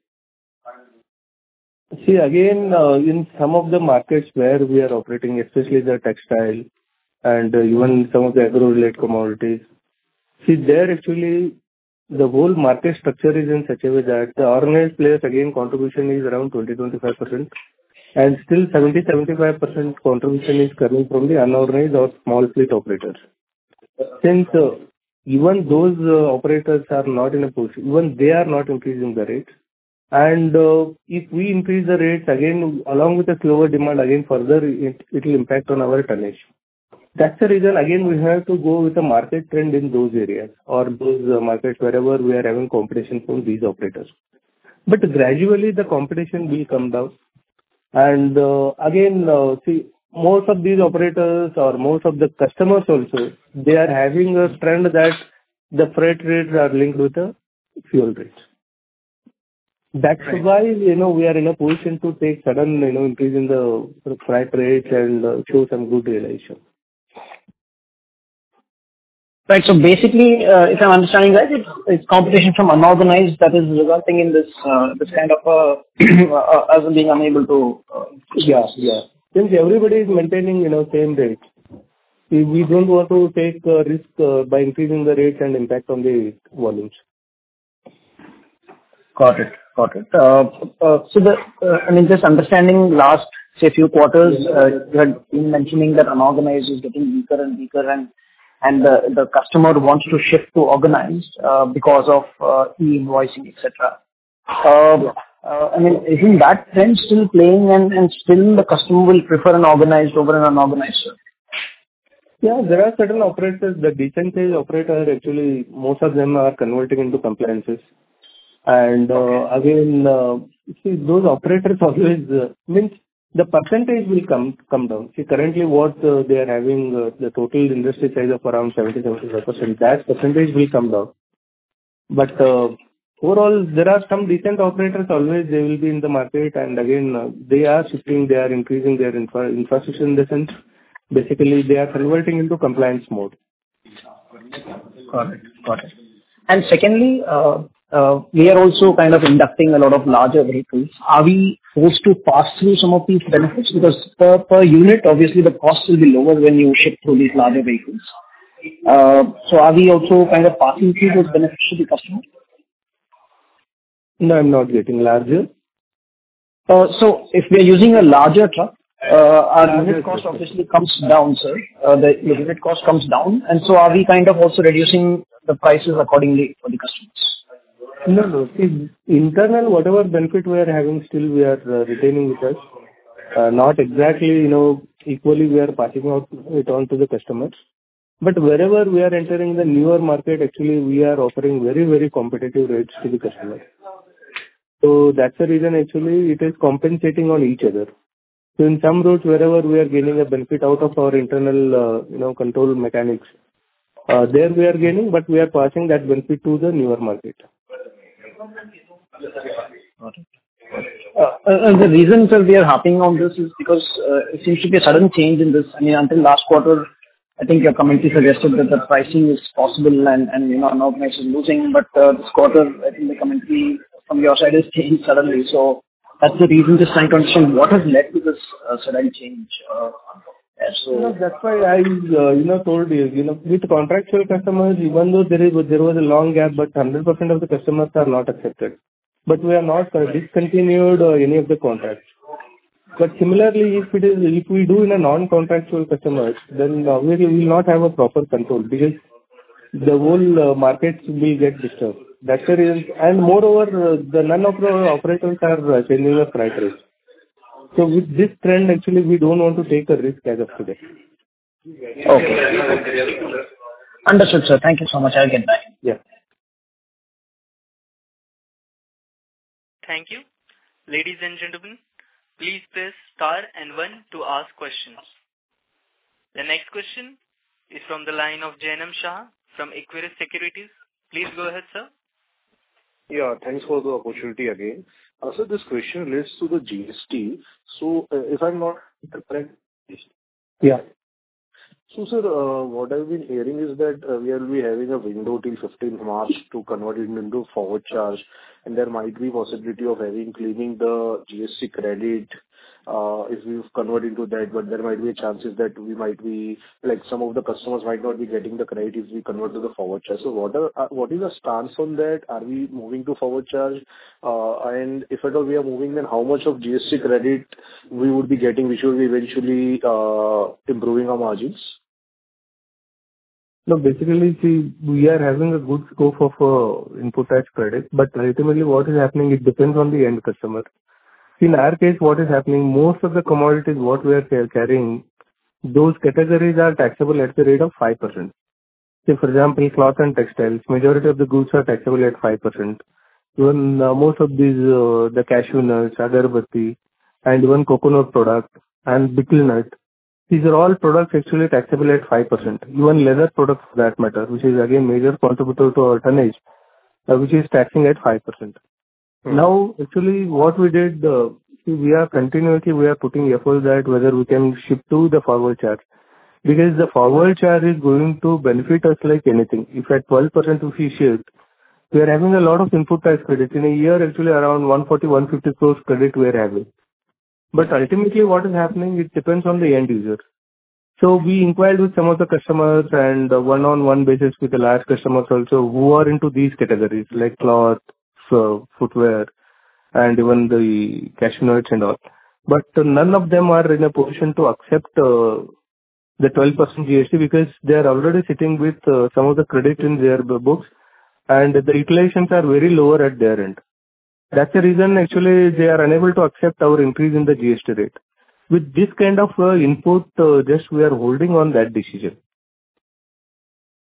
See, again, in some of the markets where we are operating, especially the textile and even some of the agro-related commodities, see, there actually the whole market structure is in such a way that the organized players, again, contribution is around 20-25%, and still 70-75% contribution is coming from the unorganized or small fleet operators. Since even those operators are not in a position, even they are not increasing the rates. And if we increase the rates again, along with the slower demand, again further it will impact on our tonnage. That's the reason, again, we have to go with the market trend in those areas or those markets wherever we are having competition from these operators. But gradually the competition will come down. And again, see, most of these operators or most of the customers also, they are having a trend that the freight rates are linked with the fuel rates. That's why, we are in a position to take sudden, increase in the freight rates and show some good realization. Right. So basically, if I'm understanding right, it's competition from unorganized that is resulting in this kind of us being unable to. Yeah. Since everybody is maintaining, same rates, we don't want to take risk by increasing the rates and impact on the volumes. Got it. So just understanding last, say, few quarters, you had been mentioning that unorganized is getting weaker and weaker, and the customer wants to shift to organized because of e-invoicing, etc. Isn't that trend still playing, and still the customer will prefer an organized over an unorganized? Yeah, there are certain operators, the decent size operator, actually, most of them are converting into compliances. And again, see, those operators always means the percentage will come down. See, currently what they are having, the total industry size of around 70-75%, that percentage will come down. But overall, there are some decent operators always, they will be in the market, and again, they are shifting, they are increasing their infrastructure in the sense, basically they are converting into compliance mode. Got it. And secondly, we are also kind of inducting a lot of larger vehicles. Are we forced to pass through some of these benefits? Because per unit, obviously the cost will be lower when you ship through these larger vehicles. So are we also kind of passing through those benefits to the customer? No, I'm not getting larger. So if we are using a larger truck, our unit cost obviously comes down, sir. The unit cost comes down, and so are we kind of also reducing the prices accordingly for the customers? No. See, internal, whatever benefit we are having, still we are retaining with us. Not exactly, equally we are passing it on to the customers. But wherever we are entering the newer market, actually we are offering very, very competitive rates to the customers. So that's the reason actually it is compensating on each other. So in some routes, wherever we are gaining a benefit out of our internal, control mechanics, there we are gaining, but we are passing that benefit to the newer market. Got it. The reason, sir, we are harping on this is because it seems to be a sudden change in this. I mean, until last quarter, I think your commentary suggested that the pricing is possible and unorganized is losing, but this quarter, I think the commentary from your side has changed suddenly. So that's the reason, just trying to understand what has led to this sudden change. So that's why I told you, with contractual customers, even though there was a long gap, but 100% of the customers are not accepted. But we are not discontinued any of the contracts. But similarly, if we do in a non-contractual customers, then obviously we will not have a proper control because the whole markets will get disturbed. That's the reason. And moreover, none of the operators are changing the price rates. So with this trend, actually, we don't want to take a risk as of today. Okay. Understood, sir. Thank you so much. I'll get back. Yeah. Thank you. Ladies and gentlemen, please press star and 1 to ask questions. The next question is from the line of Jainam Shah from Equirus Securities. Please go ahead, sir. Yeah, thanks for the opportunity again. So this question relates to the GST. So if I'm not correct. Yeah. So sir, what I've been hearing is that we will be having a window till 15th March to convert it into forward charge, and there might be possibility of claiming the GST credit if we convert into that, but there might be chances that we might be, like some of the customers might not be getting the credit if we convert to the forward charge. So what is the stance on that? Are we moving to forward charge? And if at all we are moving, then how much of GST credit we would be getting, which will be eventually improving our margins? No, basically, see, we are having a good scope of input tax credit, but ultimately what is happening, it depends on the end customer. In our case, what is happening, most of the commodities what we are carrying, those categories are taxable at the rate of 5%. Say, for example, cloth and textiles, majority of the goods are taxable at 5%. Even most of these, the cashew nuts, agarbatti, and even coconut product and betel nut, these are all products actually taxable at 5%. Even leather products for that matter, which is again major contributor to our tonnage, which is taxing at 5%. Now, actually, what we did, we are putting effort that whether we can shift to the forward charge. Because the forward charge is going to benefit us like anything. If at 12% if we shift, we are having a lot of input tax credit. In a year, actually around 140-150 crores credit we are having. But ultimately what is happening, it depends on the end user. So we inquired with some of the customers and one-on-one basis with the large customers also who are into these categories like cloth, footwear, and even the cashew nuts and all. But none of them are in a position to accept the 12% GST because they are already sitting with some of the credit in their books and the utilizations are very lower at their end. That's the reason actually they are unable to accept our increase in the GST rate. With this kind of input, just we are holding on that decision.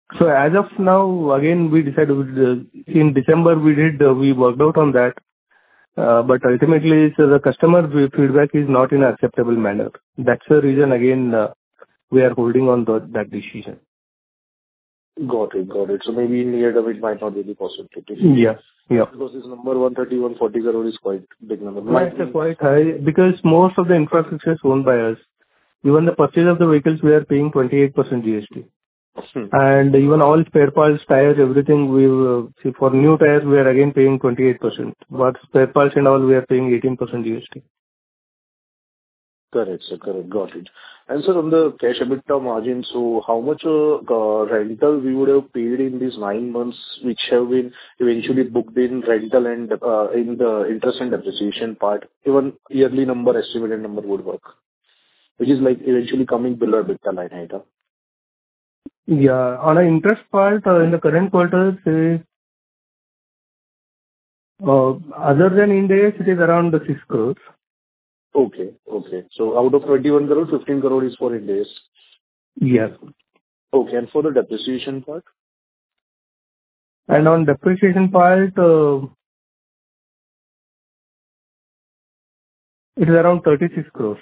So as of now, again, we decided in December we worked out on that. But ultimately, so the customer feedback is not in an acceptable manner. That's the reason, again, we are holding on that decision. Got it. Got it. So maybe in near term, it might not be the possibility. Yeah. Yeah. Because this number 130-140 crore is quite big number. It's quite high because most of the infrastructure is owned by us. Even the purchase of the vehicles, we are paying 28% GST. And even all spare parts, tires, everything, see, for new tires, we are again paying 28%. But spare parts and all, we are paying 18% GST. Correct, sir. Correct. Got it. And sir, on the cash EBITDA margin, so how much rental we would have paid in these 9 months, which have been eventually booked in rental and in the interest and depreciation part, even yearly number, estimated number would work, which is like eventually coming below EBITDA line item. Yeah. On an interest part, in the current quarter, say, other than Ind AS, it is around 6 crores. Okay. Okay. So out of 21 crore, 15 crore is for Ind AS. Yes. Okay. And for the depreciation part? And on depreciation part, it is around 36 crores.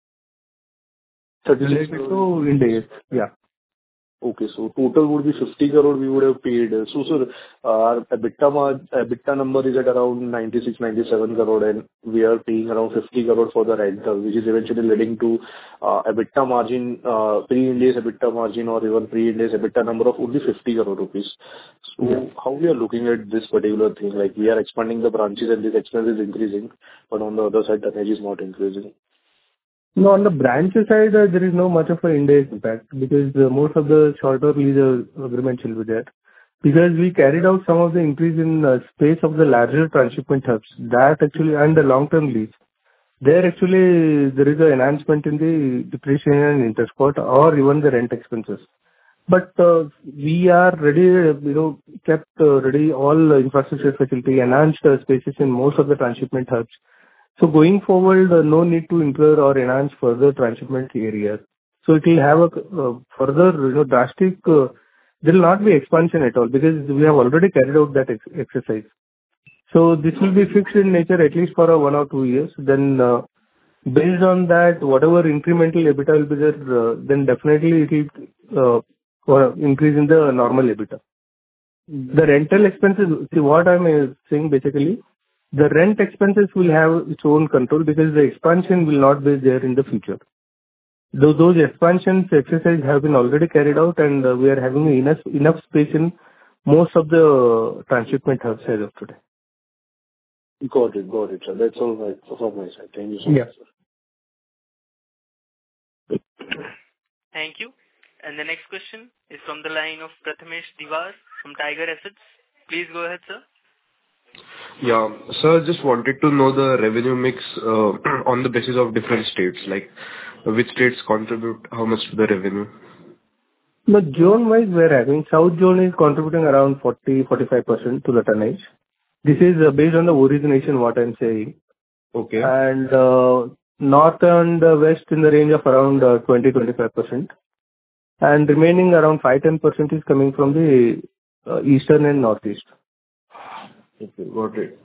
36 related to Ind AS. Yeah. Okay. So total would be 50 crore we would have paid. So, sir, our EBITDA number is at around 96-97 crore, and we are paying around 50 crore for the rental, which is eventually leading to EBITDA margin, pre-Ind AS EBITDA margin or even pre-Ind AS EBITDA number of only 50 crore rupees. So how we are looking at this particular thing? Like, we are expanding the branches and this expense is increasing, but on the other side, the tonnage is not increasing. No, on the branch side, there is no much of an Ind AS impact because most of the shorter lease agreements will be there. Because we carried out some of the increase in space of the larger transshipment hubs, that actually, and the long-term lease. There actually, there is an enhancement in the depreciation and interest part or even the rent expenses. But we are ready, kept ready all infrastructure facility, enhanced spaces in most of the transshipment hubs. So going forward, no need to incur or enhance further transshipment areas. So it will have a further, drastic, there will not be expansion at all because we have already carried out that exercise. So this will be fixed in nature at least for 1 or 2 years. Then based on that, whatever incremental EBITDA will be there, then definitely it will increase in the normal EBITDA. The rental expenses, see what I'm saying basically, the rent expenses will have its own control because the expansion will not be there in the future. Those expansions exercise have been already carried out and we are having enough space in most of the transshipment hubs as of today. Got it, sir. That's all right from my side. Thank you so much, sir. Thank you. And the next question is from the line of Prathamesh Diwar from Tiger Assets. Please go ahead, sir. Yeah. Sir, just wanted to know the revenue mix on the basis of different states, like which states contribute how much to the revenue? The zone-wise, we are having South Zone is contributing around 40-45% to the tonnage. This is based on the origination, what I'm saying. Okay. And North and West in the range of around 20-25%. And remaining around 5-10% is coming from the Eastern and Northeast. Okay, got it.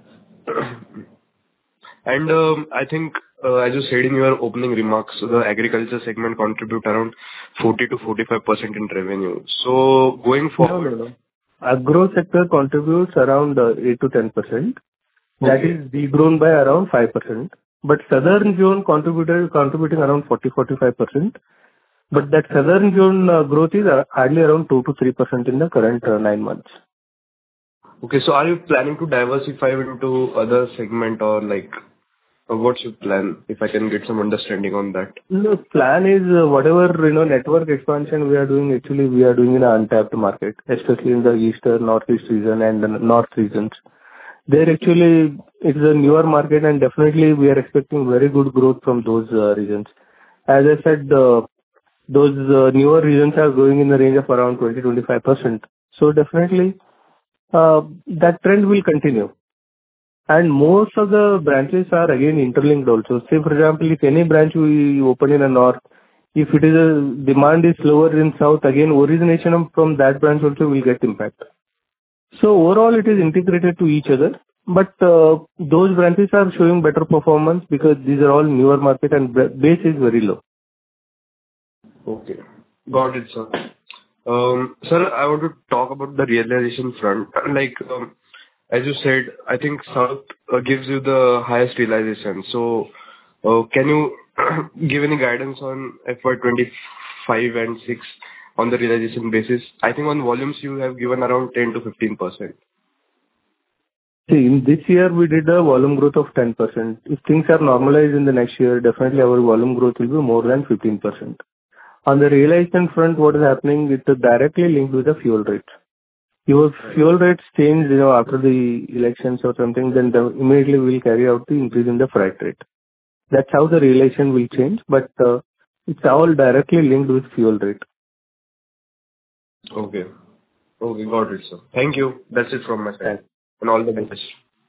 And I think, as you said in your opening remarks, the agriculture segment contribute around 40-45% in revenue. So going forward... No. Agro sector contributes around 8-10%. That is degrown by around 5%. But Southern Zone contributing around 40-45%. But that Southern Zone growth is hardly around 2-3% in the current 9 months. Okay, so are you planning to diversify into other segment or like, what's your plan? If I can get some understanding on that. The plan is whatever, network expansion we are doing, actually we are doing in an untapped market, especially in the Eastern, Northeast region and the North regions. There actually, it's a newer market and definitely we are expecting very good growth from those regions. As I said, those newer regions are growing in the range of around 20-25%. So definitely, that trend will continue. And most of the branches are again interlinked also. Say, for example, if any branch we open in the North, If it is demand is lower in south, again, origination from that branch also will get impact. So overall, it is integrated to each other. But those branches are showing better performance because these are all newer market and base is very low. Okay. Got it, sir. Sir, I want to talk about the realization front. Like, as you said, I think South gives you the highest realization. So, can you give any guidance on FY 25 and 6 on the realization basis? I think on volumes you have given around 10 to 15%. See, in this year we did a volume growth of 10%. If things are normalized in the next year, definitely our volume growth will be more than 15%. On the realization front, what is happening, it is directly linked with the fuel rate. Your fuel rates change, after the elections or something, then immediately we will carry out the increase in the freight rate. That's how the realization will change, but it's all directly linked with fuel rate. Okay. Okay, got it, sir. Thank you. That's it from my side. And all the best.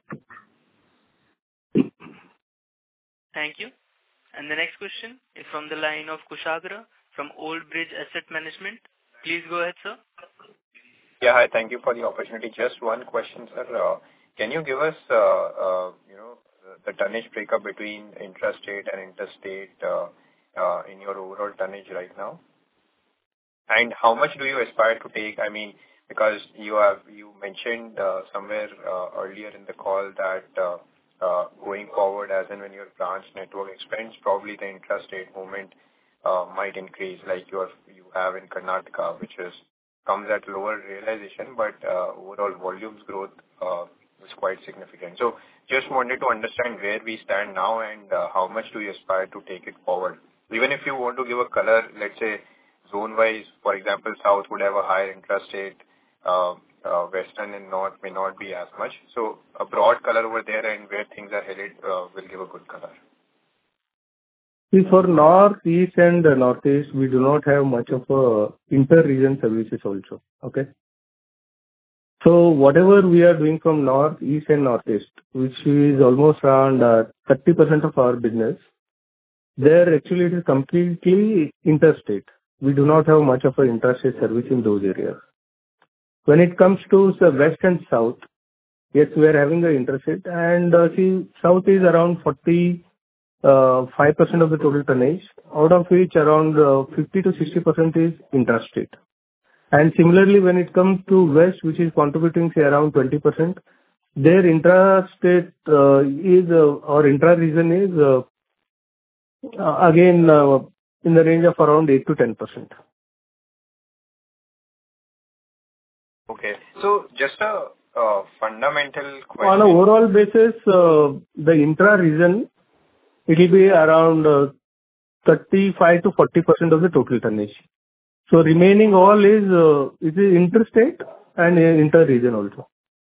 Thank you. And the next question is from the line of Kushagra from Old Bridge Asset Management. Please go ahead, sir. Yeah, hi. Thank you for the opportunity. Just one question, sir. Can you give us, the tonnage breakup between intrastate and interstate in your overall tonnage right now? And how much do you aspire to take? I mean, because you mentioned somewhere earlier in the call that going forward, as and when your branch network expands, probably the intrastate movement might increase, like you have in Karnataka, which comes at lower realization, but overall volumes growth is quite significant. So just wanted to understand where we stand now and how much do you aspire to take it forward. Even if you want to give a color, let's say zone-wise, for example, South would have a higher intrastate, Western and North may not be as much. So a broad color over there and where things are headed will give a good color. See, for North, East and Northeast, we do not have much of inter-region services also. Okay. So whatever we are doing from North, East and Northeast, which is almost around 30% of our business, there actually it is completely interstate. We do not have much of an interstate service in those areas. When it comes to the West and South, yes, we are having the interstate, and see, South is around 45% of the total tonnage, out of which around 50 to 60% is intrastate. And similarly, when it comes to West, which is contributing say around 20%, their intrastate is or intra-region is again in the range of around 8 to 10%. Okay. So just a fundamental question. On an overall basis, the intra-region, it will be around 35 to 40% of the total tonnage. So remaining all is it is interstate and inter-region also.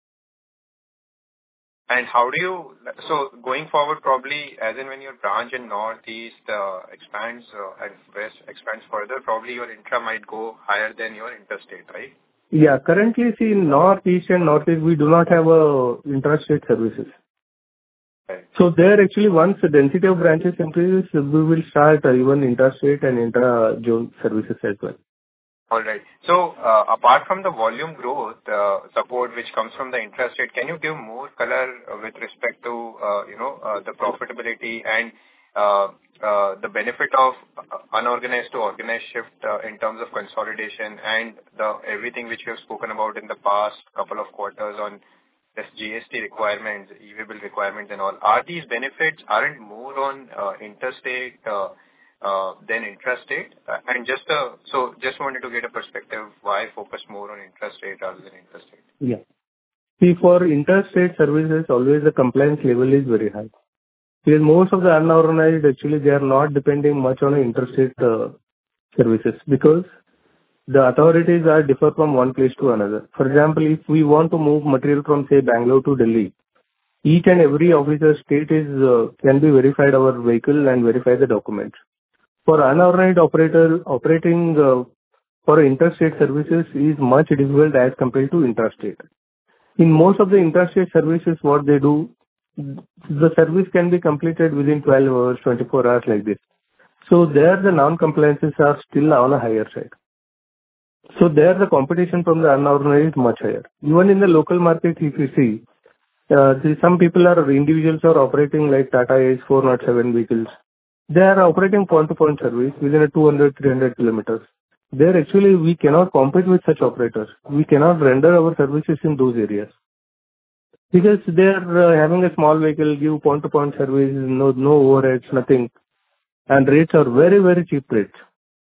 And how do you, so going forward probably as in when your branch in Northeast expands and West expands further, probably your intra might go higher than your interstate, right? Yeah, currently see in Northeast and Northeast we do not have intrastate services. Right. So there actually once the density of branches increases, we will start even interstate and intra-zone services as well. All right. So apart from the volume growth support which comes from the intrastate, can you give more color with respect to the profitability and the benefit of unorganized to organized shift in terms of consolidation and everything which you have spoken about in the past couple of quarters on this GST requirements, e-way bill requirements and all? Are these benefits aren't more on interstate than intrastate? And just wanted to get a perspective why focus more on intrastate rather than interstate. Yeah. See, for interstate services, always the compliance level is very high. Because most of the unorganized, actually, they are not depending much on interstate services because the authorities are differ from one place to another. For example, if we want to move material from, say, Bangalore to Delhi, each and every officer state can be verified our vehicle and verify the documents. For unorganized operator operating for interstate services is much difficult as compared to intrastate. In most of the intrastate services, what they do, the service can be completed within 12 hours, 24 hours like this. So there the non-compliances are still on a higher side. So there the competition from the unorganized is much higher. Even in the local market, if you see, some people are individuals are operating like Tata Ace 407 vehicles. They are operating point-to-point service within a 200, 300 kilometers. There actually we cannot compete with such operators. We cannot render our services in those areas. Because they are having a small vehicle, give point-to-point service, no overheads, nothing. And rates are very, very cheap rates.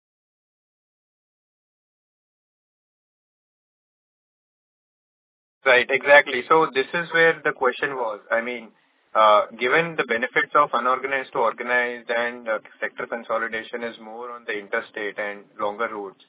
Right, exactly. So this is where the question was. I mean, given the benefits of unorganized to organized and sector consolidation is more on the interstate and longer routes,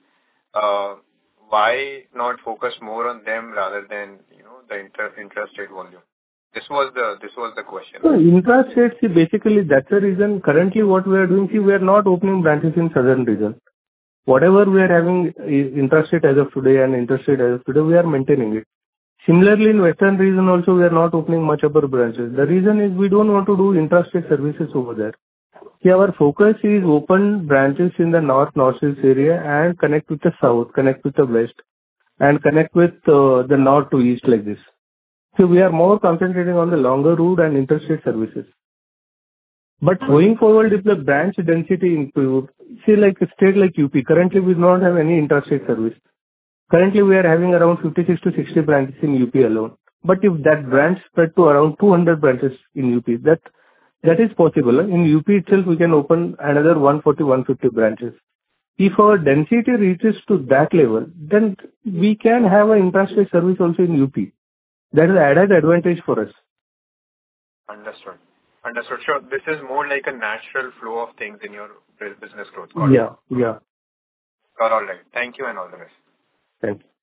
why not focus more on them rather than, the intrastate volume? This was the question. So intrastate, see, basically that's the reason. Currently what we are doing, see, we are not opening branches in southern region. Whatever we are having intrastate as of today and interstate as of today, we are maintaining it. Similarly, in western region also, we are not opening much of our branches. The reason is we don't want to do intrastate services over there. See, our focus is open branches in the north-northeast area and connect with the south, connect with the west, and connect with the north to east like this. So we are more concentrating on the longer route and interstate services. But going forward, if the branch density improves, see, like a state like UP, currently we do not have any interstate service. Currently, we are having around 56 to 60 branches in UP alone. But if that branch spread to around 200 branches in UP, that is possible. In UP itself, we can open another 140, 150 branches. If our density reaches to that level, then we can have an intrastate service also in UP. That is added advantage for us. Understood. Sure. This is more like a natural flow of things in your business growth. Yeah. All right. Thank you and all the best. Thank you.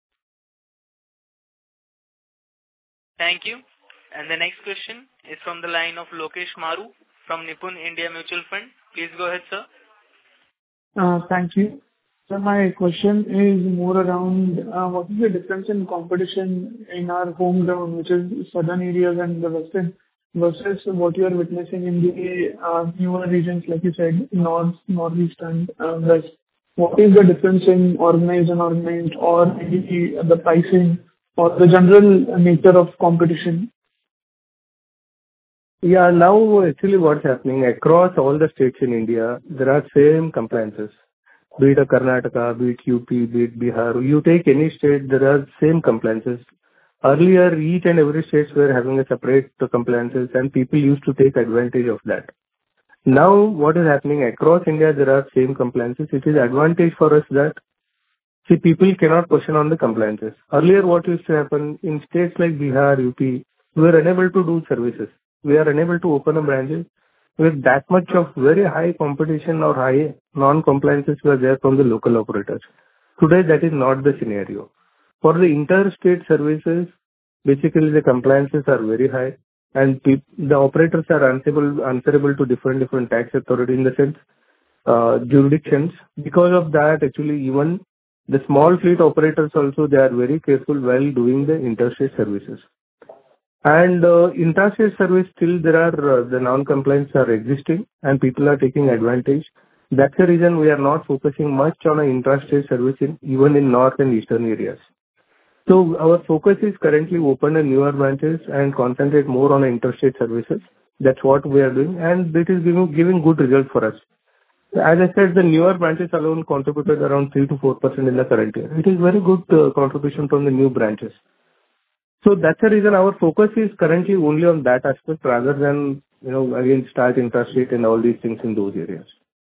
Thank you. And the next question is from the line of Lokesh Maru from Nippon India Mutual Fund. Please go ahead, sir. Thank you. So my question is more around what is the difference in competition in our home ground, which is southern areas and the western, versus what you are witnessing in the newer regions, like you said, north, northeast, and west. What is the difference in organized and unorganized, or maybe the pricing or the general nature of competition? Yeah, now actually what's happening across all the states in India, there are same compliances. Be it a Karnataka, be it UP, be it Bihar. You take any state, there are same compliances. Earlier, each and every state were having a separate compliances and people used to take advantage of that. Now, what is happening across India, there are same compliances. It is advantage for us that, see, people cannot question on the compliances. Earlier, what used to happen in states like Bihar, UP, we were unable to do services. We are unable to open a branches with that much of very high competition or high non-compliances were there from the local operators. Today, that is not the scenario. For the interstate services, basically the compliances are very high. And the operators are answerable to different tax authority in the sense jurisdictions. Because of that, actually, even the small fleet operators also, they are very careful while doing the interstate services. And intrastate service, still there are the non-compliance are existing and people are taking advantage. That's the reason we are not focusing much on an intrastate service even in north and eastern areas. So our focus is currently open a newer branches and concentrate more on interstate services. That's what we are doing, and it is giving good results for us. As I said, the newer branches alone contributed around 3 to 4% in the current year. It is very good contribution from the new branches. So that's the reason our focus is currently only on that aspect rather than, again start intrastate and all these things in those areas.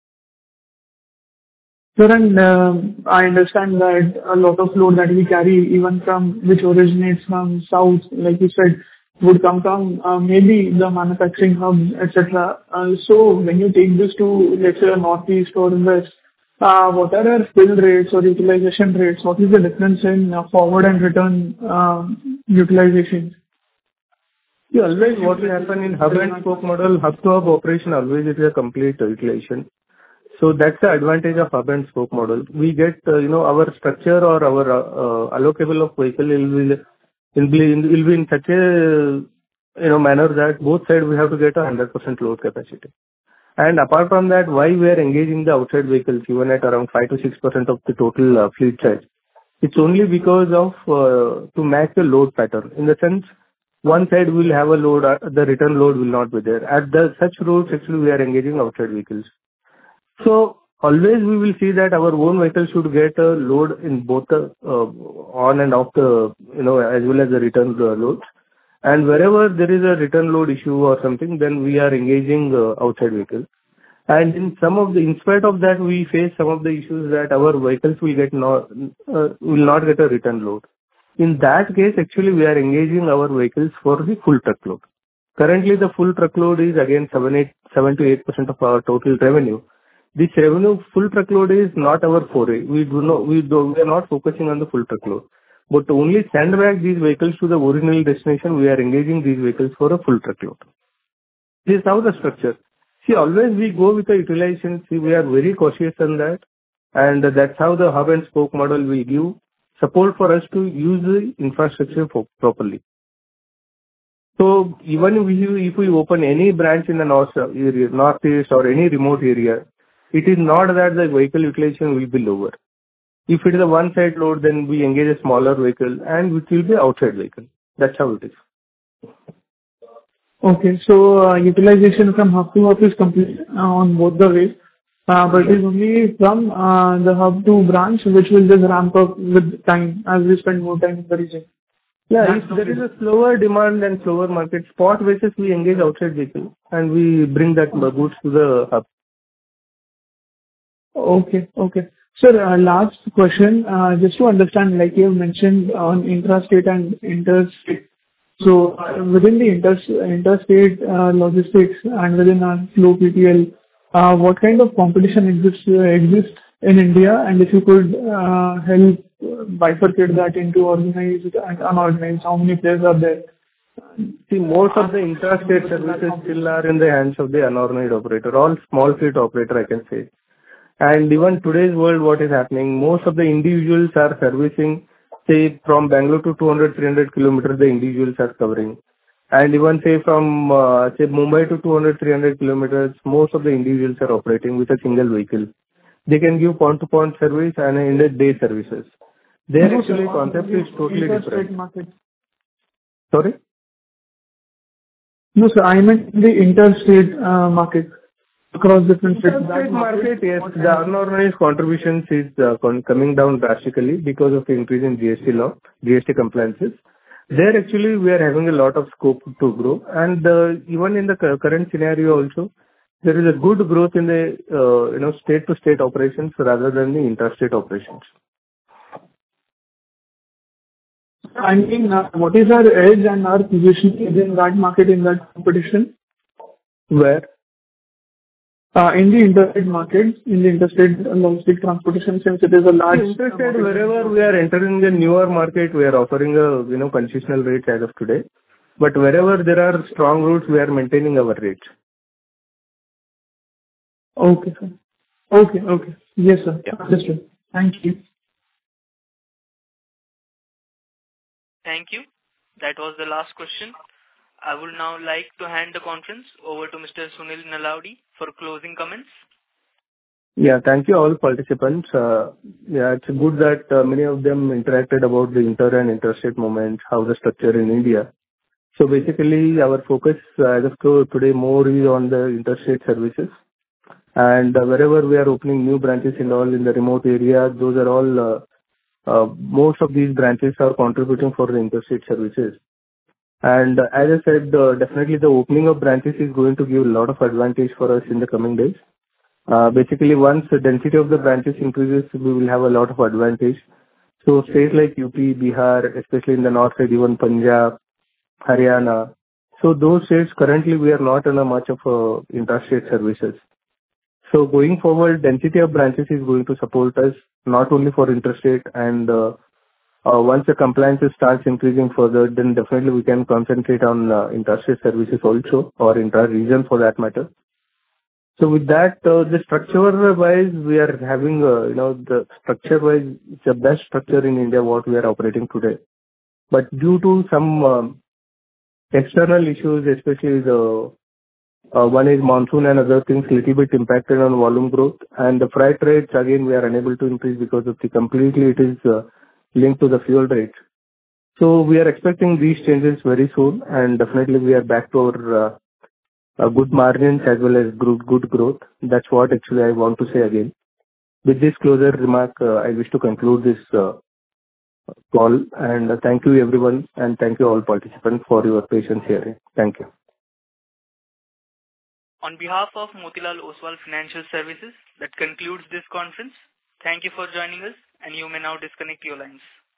Sir, and I understand that a lot of load that we carry, even from which originates from south, like you said, would come from maybe the manufacturing hubs, etc. So when you take this to, let's say, northeast or west, what are our fill rates or utilization rates? What is the difference in forward and return utilization? Yeah, always what will happen in hub and spoke model, hub to hub operation, always it is a complete utilization. So that's the advantage of hub and spoke model. We get, our structure or our allocable of vehicle will be in such a, manner that both sides we have to get a 100% load capacity. And apart from that, why we are engaging the outside vehicles even at around 5 to 6% of the total fleet size? It's only because of to match the load pattern. In the sense, one side will have a load, the return load will not be there. At such roads, actually, we are engaging outside vehicles. So always we will see that our own vehicle should get a load in both the on and off the, as well as the return loads. And wherever there is a return load issue or something, then we are engaging outside vehicles. And in spite of that, we face some of the issues that our vehicles will not get a return load. In that case, actually, we are engaging our vehicles for the full truckload. Currently, the full truckload is again 7 to 8% of our total revenue. This revenue, full truckload, is not our foray. We are not focusing on the full truckload. But to only send back these vehicles to the original destination, we are engaging these vehicles for a full truckload. This is how the structure. See, always we go with the utilization. See, we are very cautious on that. And that's how the hub and spoke model will give support for us to use the infrastructure properly. So even if we open any branch in the northeast or any remote area, it is not that the vehicle utilization will be lower. If it is a one-side load, then we engage a smaller vehicle and which will be outside vehicle. That's how it is. Okay. So utilization from hub to hub is complete on both the ways. But it is only from the hub to branch which will just ramp up with time as we spend more time in the region. Yeah, if there is a slower demand and slower market, spot basis we engage outside vehicle and we bring that goods to the hub. Okay. Sir, last question, just to understand, like you have mentioned on intrastate and interstate. So within the interstate logistics and within our flow PTL, what kind of competition exists in India? And if you could help bifurcate that into organized and unorganized, how many players are there? See, most of the intrastate services still are in the hands of the unorganized operator, all small fleet operator, I can say. And even today's world, what is happening, most of the individuals are servicing, say, from Bangalore to 200-300 kilometers, the individuals are covering. And even, say, from, Mumbai to 200-300 kilometers, most of the individuals are operating with a single vehicle. They can give point-to-point service and end-of-day services. Their actually concept is totally different. Market. Sorry? No, sir, I meant the interstate market. Across different states. Interstate market, yes, the unorganized contributions is coming down drastically because of the increase in GST law, GST compliances. There actually we are having a lot of scope to grow, and even in the current scenario also, there is a good growth in the state-to-state operations rather than the interstate operations. I mean, what is our edge and our position in that market, in that competition? Where? In the interstate market, in the interstate logistic transportation, since it is a large... Interstate, wherever we are entering the newer market, we are offering a, concessional rate as of today. But wherever there are strong routes, we are maintaining our rates. Okay, sir. Okay. Yes, sir. Yeah. Understood. Thank you. Thank you. That was the last question. I would now like to hand the conference over to Mr. Sunil Nalavadi for closing comments. Yeah, thank you all participants. It's good that many of them interacted about the inter and interstate movement, how the structure in India. So basically, our focus as of today more is on the interstate services. And wherever we are opening new branches in the remote area, those are all, most of these branches are contributing for the interstate services. And as I said, definitely the opening of branches is going to give a lot of advantage for us in the coming days. Basically, once the density of the branches increases, we will have a lot of advantage. So states like UP, Bihar, especially in the north side, even Punjab, Haryana. So those states currently we are not in a much of interstate services. So going forward, density of branches is going to support us not only for interstate, and once the compliance starts increasing further, then definitely we can concentrate on interstate services also, or intra-region for that matter. So with that, the structure-wise, we are having, the structure-wise, it's the best structure in India what we are operating today. But due to some external issues, especially the One is monsoon and other things little bit impacted on volume growth. And the freight rates, again, we are unable to increase because of the completely it is linked to the fuel rates. So we are expecting these changes very soon, and definitely we are back to our good margins as well as good growth. That's what actually I want to say again. With this closer remark, I wish to conclude this call, and thank you everyone, and thank you all participants for your patience here. Thank you. On behalf of Motilal Oswal Financial Services, that concludes this conference. Thank you for joining us, and you may now disconnect your lines.